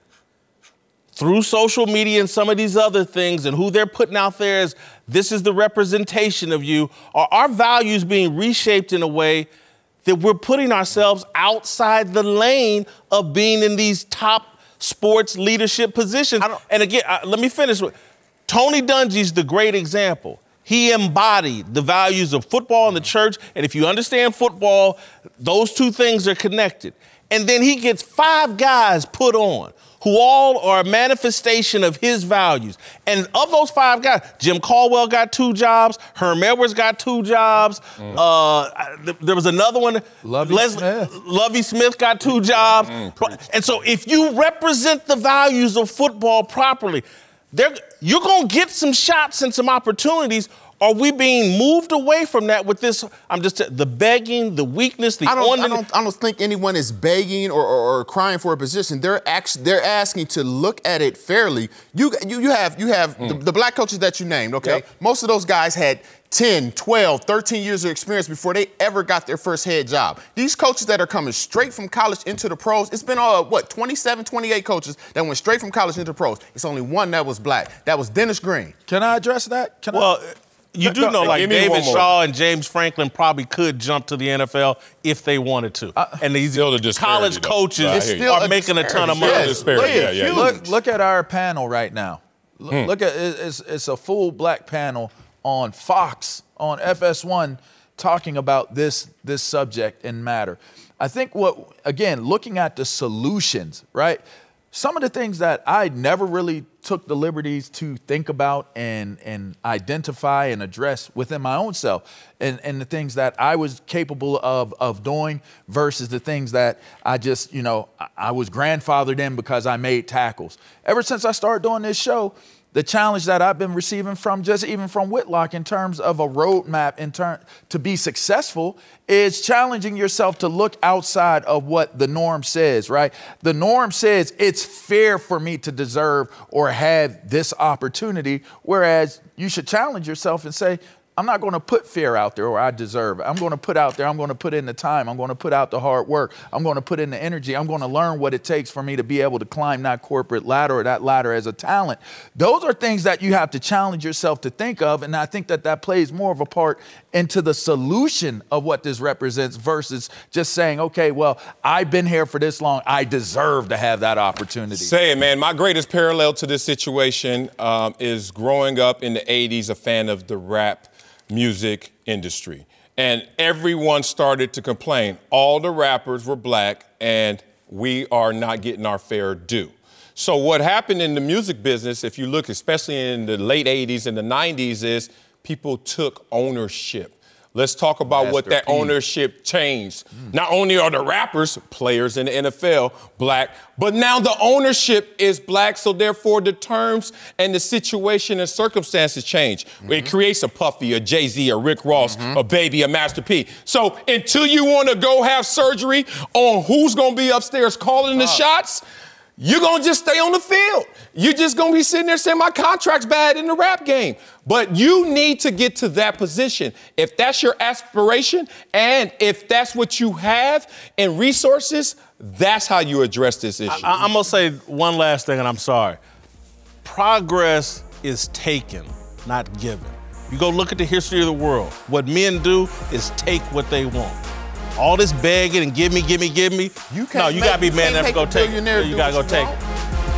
Speaker 1: through social media and some of these other things and who they're putting out there as this is the representation of you? Are our values being reshaped in a way that we're putting ourselves outside the lane of being in these top sports leadership positions? And again, I, let me finish with Tony Dungy's the great example. He embodied the values of football and the church. And if you understand football, those two things are connected. And then he gets five guys put on who all are a manifestation of his values. And of those five guys, Jim Caldwell got two jobs, Herm Edwards got two jobs, mm. uh, th- there was another one,
Speaker 4: Lovie
Speaker 1: Leslie,
Speaker 4: Smith.
Speaker 1: Lovie Smith got two jobs. Mm, and so if you represent the values of football properly, you're going to get some shots and some opportunities. Are we being moved away from that with this? I'm just the begging, the weakness, the
Speaker 5: I don't,
Speaker 1: on-
Speaker 5: I don't, I don't think anyone is begging or, or, or crying for a position. They're actually they're asking to look at it fairly. You you, you have you have mm. the, the black coaches that you named. Okay, yep. Most of those guys had ten, twelve, thirteen years of experience before they ever got their first head job. These coaches that are coming straight from college into the pros, it's been, uh, what, twenty-seven, twenty-eight coaches that went straight from college into the pros. It's only one that was black. That was Dennis Green.
Speaker 4: Can I address that? Can
Speaker 1: well,
Speaker 4: I?
Speaker 1: You do know, like David Shaw and James Franklin probably could jump to the N F L if they wanted to. Uh, and these college coaches are making a ton of money.
Speaker 4: Yes. Look, yeah, yeah, look, look at our panel right now. Look, hmm. look at it's, it's a full black panel on Fox, on F S one, talking about this, this subject and matter. I think what, again, looking at the solutions, right? Some of the things that I never really took the liberties to think about and, and identify and address within my own self, and, and the things that I was capable of, of doing versus the things that I just, you know, I, I was grandfathered in because I made tackles. Ever since I started doing this show, the challenge that I've been receiving from just even from Whitlock in terms of a roadmap in turn to be successful is challenging yourself to look outside of what the norm says, right? The norm says it's fair for me to deserve or have this opportunity, whereas you should challenge yourself and say, I'm not going to put fear out there or I deserve it. I'm going to put out there, I'm going to put in the time. I'm going to put out the hard work. I'm going to put in the energy. I'm going to learn what it takes for me to be able to climb that corporate ladder or that ladder as a talent. Those are things that you have to challenge yourself to think of. And I think that that plays more of a part into the solution of what this represents versus just saying, okay, well, I've been here for this long. I deserve to have that opportunity.
Speaker 3: Say it, man. My greatest parallel to this situation um, is growing up in the eighties, a fan of the rap music industry. And everyone started to complain. All the rappers were black and we are not getting our fair due. So what happened in the music business, if you look especially in the late eighties and the nineties, is people took ownership. Let's talk about Master what that P. ownership changed. Mm. Not only are the rappers, players in the N F L, black, but now the ownership is black, so therefore the terms and the situation and circumstances change. Mm-hmm. It creates a Puffy, a Jay-Z, a Rick Ross, mm-hmm. a Baby, a Master P. So until you want to go have surgery on who's going to be upstairs calling the uh. shots, you're going to just stay on the field. You're just going to be sitting there saying my contract's bad in the rap game. But you need to get to that position. If that's your aspiration and if that's what you have in resources, that's how you address this issue.
Speaker 1: I, I'm going to say one last thing, and I'm sorry. Progress is taken, not given. You go look at the history of the world. What men do is take what they want. All this begging and give me, give me, give me. You can't no, you got to be man enough to go take it. You got to go take it.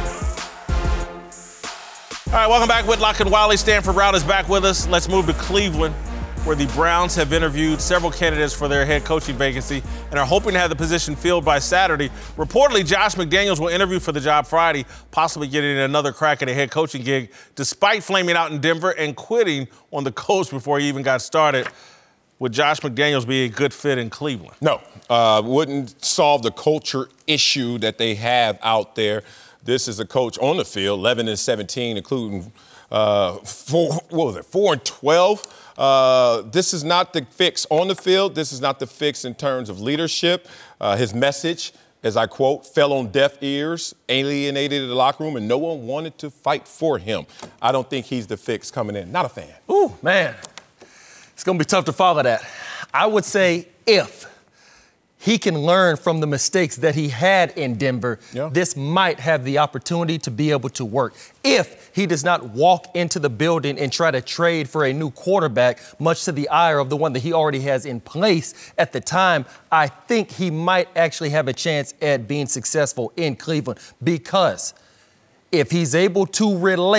Speaker 1: All right, welcome back. Whitlock and Wiley. Stanford Routt is back with us. Let's move to Cleveland, where the Browns have interviewed several candidates for their head coaching vacancy and are hoping to have the position filled by Saturday. Reportedly, Josh McDaniels will interview for the job Friday, possibly getting another crack at a head coaching gig, despite flaming out in Denver and quitting on the coach before he even got started. Would Josh McDaniels be a good fit in Cleveland?
Speaker 3: No, uh, wouldn't solve the culture issue that they have out there. This is a coach on the field, eleven and seventeen, including uh, four, what was it, four and twelve. Uh, this is not the fix on the field. This is not the fix in terms of leadership. Uh, his message, as I quote, fell on deaf ears, alienated the locker room, and no one wanted to fight for him. I don't think he's the fix coming in. Not a fan.
Speaker 14: Ooh, man. It's going to be tough to follow that. I would say if he can learn from the mistakes that he had in Denver, yeah. this might have the opportunity to be able to work. If he does not walk into the building and try to trade for a new quarterback, much to the ire of the one that he already has in place at the time, I think he might actually have a chance at being successful in Cleveland, because if he's able to relate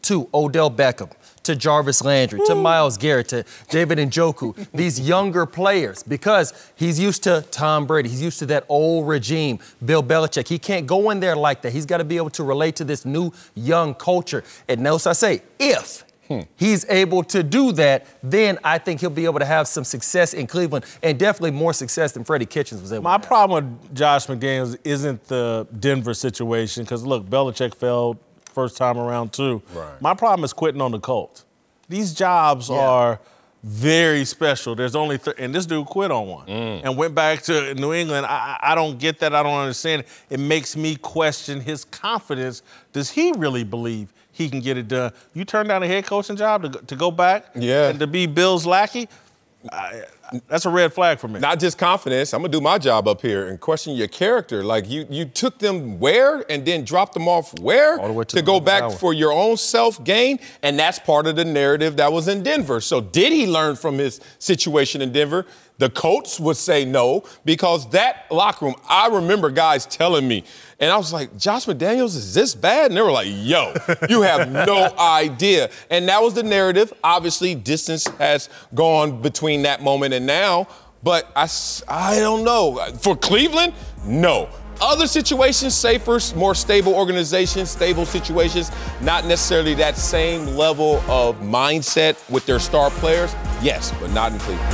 Speaker 14: to Odell Beckham, to Jarvis Landry, to Myles Garrett, to David Njoku, these younger players, because he's used to Tom Brady. He's used to that old regime, Bill Belichick. He can't go in there like that. He's got to be able to relate to this new young culture. And notice I say, if Hmm. he's able to do that, then I think he'll be able to have some success in Cleveland, and definitely more success than Freddie Kitchens was able
Speaker 1: My
Speaker 14: to have.
Speaker 1: problem with Josh McDaniels isn't the Denver situation, because, look, Belichick failed first time around, too.
Speaker 3: Right.
Speaker 1: My problem is quitting on the Colts. These jobs
Speaker 14: Yeah.
Speaker 1: are very special. There's only th- and this dude quit on one
Speaker 3: Mm.
Speaker 1: and went back to New England. I, I don't get that. I don't understand it. It makes me question his confidence. Does he really believe he can get it done? You turn down a head coaching job to go, to go back
Speaker 3: Yeah.
Speaker 1: and to be Bill's lackey? I, that's a red flag for me.
Speaker 3: Not just confidence. I'm gonna do my job up here and question your character. Like you, you took them where and then dropped them off where
Speaker 14: All the way to
Speaker 3: to
Speaker 14: the
Speaker 3: go
Speaker 14: eleventh
Speaker 3: back
Speaker 14: hour.
Speaker 3: for your own self gain, and that's part of the narrative that was in Denver. So did he learn from his situation in Denver? The Colts would say no, because that locker room. I remember guys telling me, and I was like, Josh McDaniels, is this bad? And they were like, yo, you have no idea. And that was the narrative. Obviously, distance has gone between that moment and now, but I, s- I don't know. For Cleveland, no. Other situations, safer, more stable organizations, stable situations, not necessarily that same level of mindset with their star players, yes, but not in Cleveland.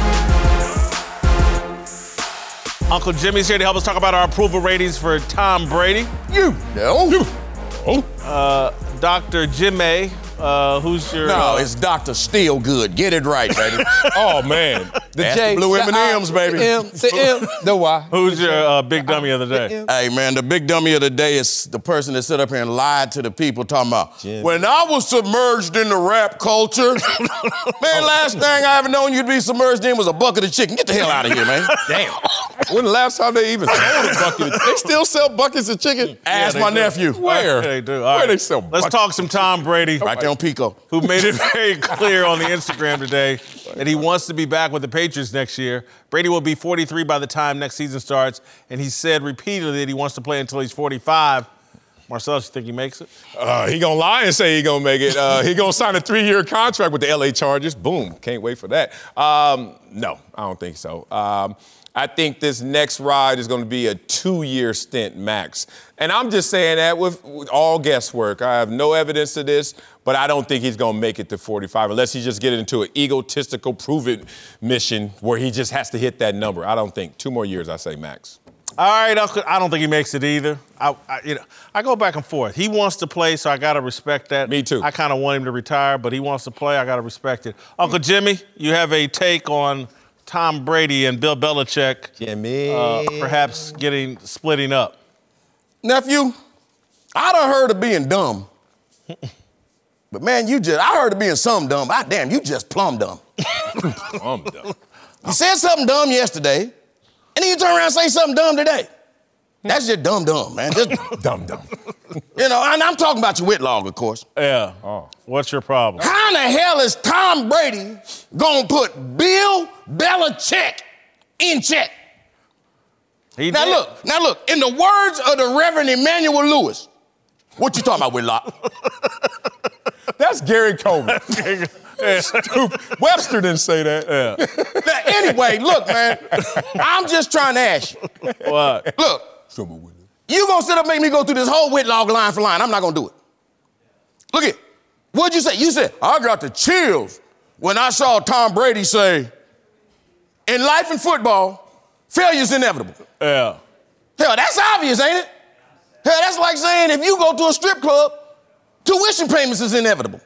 Speaker 1: Uncle Jimmy's here to help us talk about our approval ratings for Tom Brady.
Speaker 9: You know. You.
Speaker 3: Oh.
Speaker 1: Uh, Doctor Jimmy, uh, who's your...
Speaker 2: No,
Speaker 1: uh,
Speaker 2: it's Doctor Steelgood. Get it right, baby.
Speaker 3: Oh, man. The
Speaker 2: That's
Speaker 3: J,
Speaker 2: the blue
Speaker 3: the
Speaker 2: M and M's,
Speaker 3: I,
Speaker 2: baby.
Speaker 3: The M, the M, the Y.
Speaker 1: Who's your uh, big dummy of the day?
Speaker 2: Hey, man, the big dummy of the day is the person that stood up here and lied to the people talking about, when I was submerged in the rap culture, man, last thing I ever known you'd be submerged in was a bucket of chicken. Get the hell out of here, man.
Speaker 3: Damn. When the last time they even sold a bucket? Of, they still sell buckets of chicken?
Speaker 2: Ask
Speaker 1: they
Speaker 2: my
Speaker 1: do.
Speaker 2: nephew.
Speaker 3: Where?
Speaker 1: They do. All
Speaker 3: Where
Speaker 1: right.
Speaker 3: they sell
Speaker 1: Let's
Speaker 3: buckets?
Speaker 1: talk some Tom Brady,
Speaker 2: Right there on Pico.
Speaker 1: who made it very clear on the Instagram today that he wants to be back with the Patriots next year. Brady will be forty-three by the time next season starts, and he said repeatedly that he wants to play until he's forty-five. Marcellus, you think he makes it?
Speaker 3: Uh, he gonna lie and say he gonna make it. Uh, he gonna sign a three-year contract with the L A Chargers. Boom, can't wait for that. Um, no, I don't think so. Um, I think this next ride is gonna be a two-year stint max. And I'm just saying that with, with all guesswork. I have no evidence of this, but I don't think he's gonna make it to forty-five unless he just get into an egotistical prove-it mission where he just has to hit that number. I don't think. Two more years, I say max.
Speaker 1: All right, Uncle, I don't think he makes it either. I, I, you know, I go back and forth. He wants to play, so I got to respect that.
Speaker 3: Me too.
Speaker 1: I kind of want him to retire, but he wants to play. I got to respect it. Uncle Jimmy, you have a take on Tom Brady and Bill Belichick,
Speaker 3: Jimmy.
Speaker 1: uh, perhaps getting splitting up.
Speaker 2: Nephew, I done heard of being dumb. But man, you just, I heard of being some dumb. Ah, damn, you just plumb dumb.
Speaker 3: I'm done.
Speaker 2: You said something dumb yesterday, and then you turn around and say something dumb today. That's just dumb dumb, man. Just
Speaker 3: Dumb, dumb.
Speaker 2: You know, and I'm talking about your Whitlock, of course.
Speaker 1: Yeah.
Speaker 3: Oh.
Speaker 1: What's your problem?
Speaker 2: How in the hell is Tom Brady gonna put Bill Belichick in check?
Speaker 1: He
Speaker 2: Now
Speaker 1: did.
Speaker 2: look, now look, in the words of the Reverend Emmanuel Lewis, what you talking about, Whitlock?
Speaker 3: That's Gary Coleman. Stupid. Webster didn't say that.
Speaker 1: Yeah.
Speaker 2: Now, anyway, look, man, I'm just trying to ask you.
Speaker 1: What?
Speaker 2: Look, you gonna sit up and make me go through this whole Whitlock line for line. I'm not gonna do it. Look at, what'd you say? You said, I got the chills when I saw Tom Brady say, in life and football, failure's inevitable.
Speaker 1: Yeah.
Speaker 2: Hell, that's obvious, ain't it? Hell, that's like saying if you go to a strip club, tuition payments is inevitable.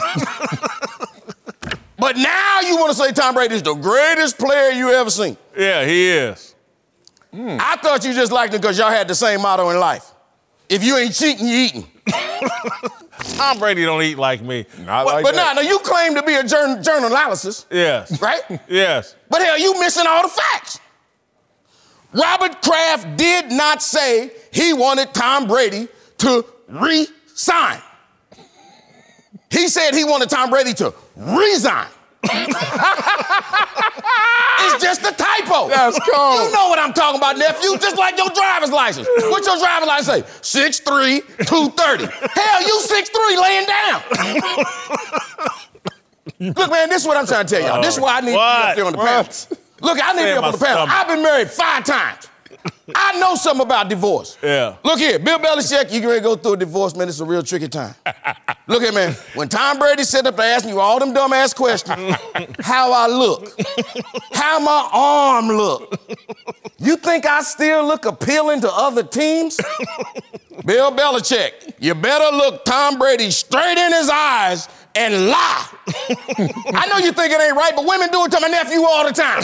Speaker 2: But now you want to say Tom Brady is the greatest player you ever seen.
Speaker 1: Yeah, he is.
Speaker 2: I thought you just liked him because y'all had the same motto in life. If you ain't cheating, you eating.
Speaker 1: Tom Brady don't eat like me.
Speaker 3: Not
Speaker 2: But,
Speaker 3: like
Speaker 2: but
Speaker 3: that.
Speaker 2: now, now, you claim to be a journal, journal analysis,
Speaker 1: Yes.
Speaker 2: right?
Speaker 1: Yes.
Speaker 2: But hell, you missing all the facts. Robert Kraft did not say he wanted Tom Brady to re-sign. He said he wanted Tom Brady to resign. It's just a typo.
Speaker 10: That's cold.
Speaker 2: You know what I'm talking about, nephew. Just like your driver's license. What's your driver's license say? six three, two thirty. Hell, you six three laying down. Look, man, this is what I'm trying to tell y'all. This is why I need
Speaker 1: What?
Speaker 2: to be up there on the panel. Look, I need to be up on the panel. I've been married five times. I know something about divorce.
Speaker 1: Yeah.
Speaker 2: Look here, Bill Belichick, you can ready to go through a divorce, man. It's a real tricky time. Look here, man. When Tom Brady sat up there asking you all them dumbass questions, how I look, how my arm look, you think I still look appealing to other teams? Bill Belichick, you better look Tom Brady straight in his eyes and lie. I know you think it ain't right, but women do it to my nephew all the time.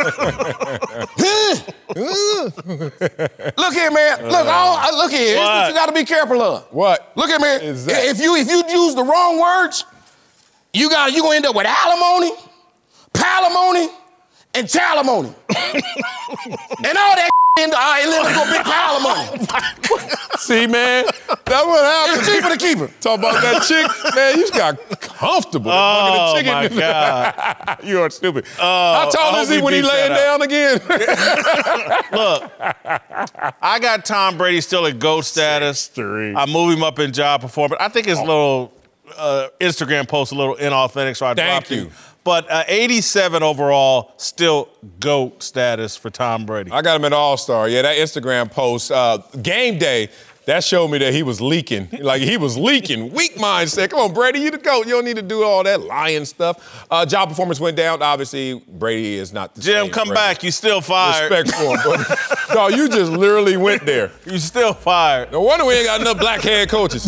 Speaker 2: Look here, man. Look, all, uh, look here. Here's what you got to be careful of.
Speaker 10: What?
Speaker 2: Look here, man.
Speaker 10: Is that?
Speaker 2: If you if you use the wrong words, you got you gonna end up with alimony, palimony, and chalimony, and all that. And I end up with a big pile of money.
Speaker 10: See, man, that's what happened.
Speaker 2: It's cheaper to keep her.
Speaker 10: Talk about that chick, man. You just got comfortable.
Speaker 1: Oh,
Speaker 10: the chicken.
Speaker 1: my God.
Speaker 10: You are stupid.
Speaker 1: Oh,
Speaker 10: How tall
Speaker 1: I
Speaker 10: is
Speaker 1: hope
Speaker 10: he when he
Speaker 1: beat
Speaker 10: laying
Speaker 1: that
Speaker 10: down again?
Speaker 1: Look, I got Tom Brady still at GOAT status.
Speaker 10: Three.
Speaker 1: I move him up in job performance. I think his little uh, Instagram post a little inauthentic, so I
Speaker 10: Thank
Speaker 1: dropped
Speaker 10: you.
Speaker 1: him. But uh, eighty-seven overall, still GOAT status for Tom Brady.
Speaker 10: I got him an all-star. Yeah, that Instagram post, uh, game day, that showed me that he was leaking. Like, he was leaking. Weak mindset. Come on, Brady, you the GOAT. You don't need to do all that lying stuff. Uh, job performance went down. Obviously, Brady is not the
Speaker 1: Jim,
Speaker 10: same
Speaker 1: come
Speaker 10: Brady.
Speaker 1: back. You still fired.
Speaker 10: Respect for him, but no, you just literally went there.
Speaker 1: You still fired.
Speaker 10: No wonder we ain't got enough black head coaches.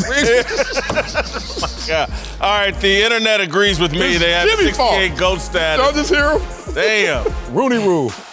Speaker 1: Yeah. All right, the internet agrees with me.
Speaker 10: It's
Speaker 1: They have
Speaker 10: Jimmy
Speaker 1: sixty-eight GOAT status.
Speaker 10: Don't just hear him.
Speaker 1: Damn.
Speaker 10: Rooney Rule.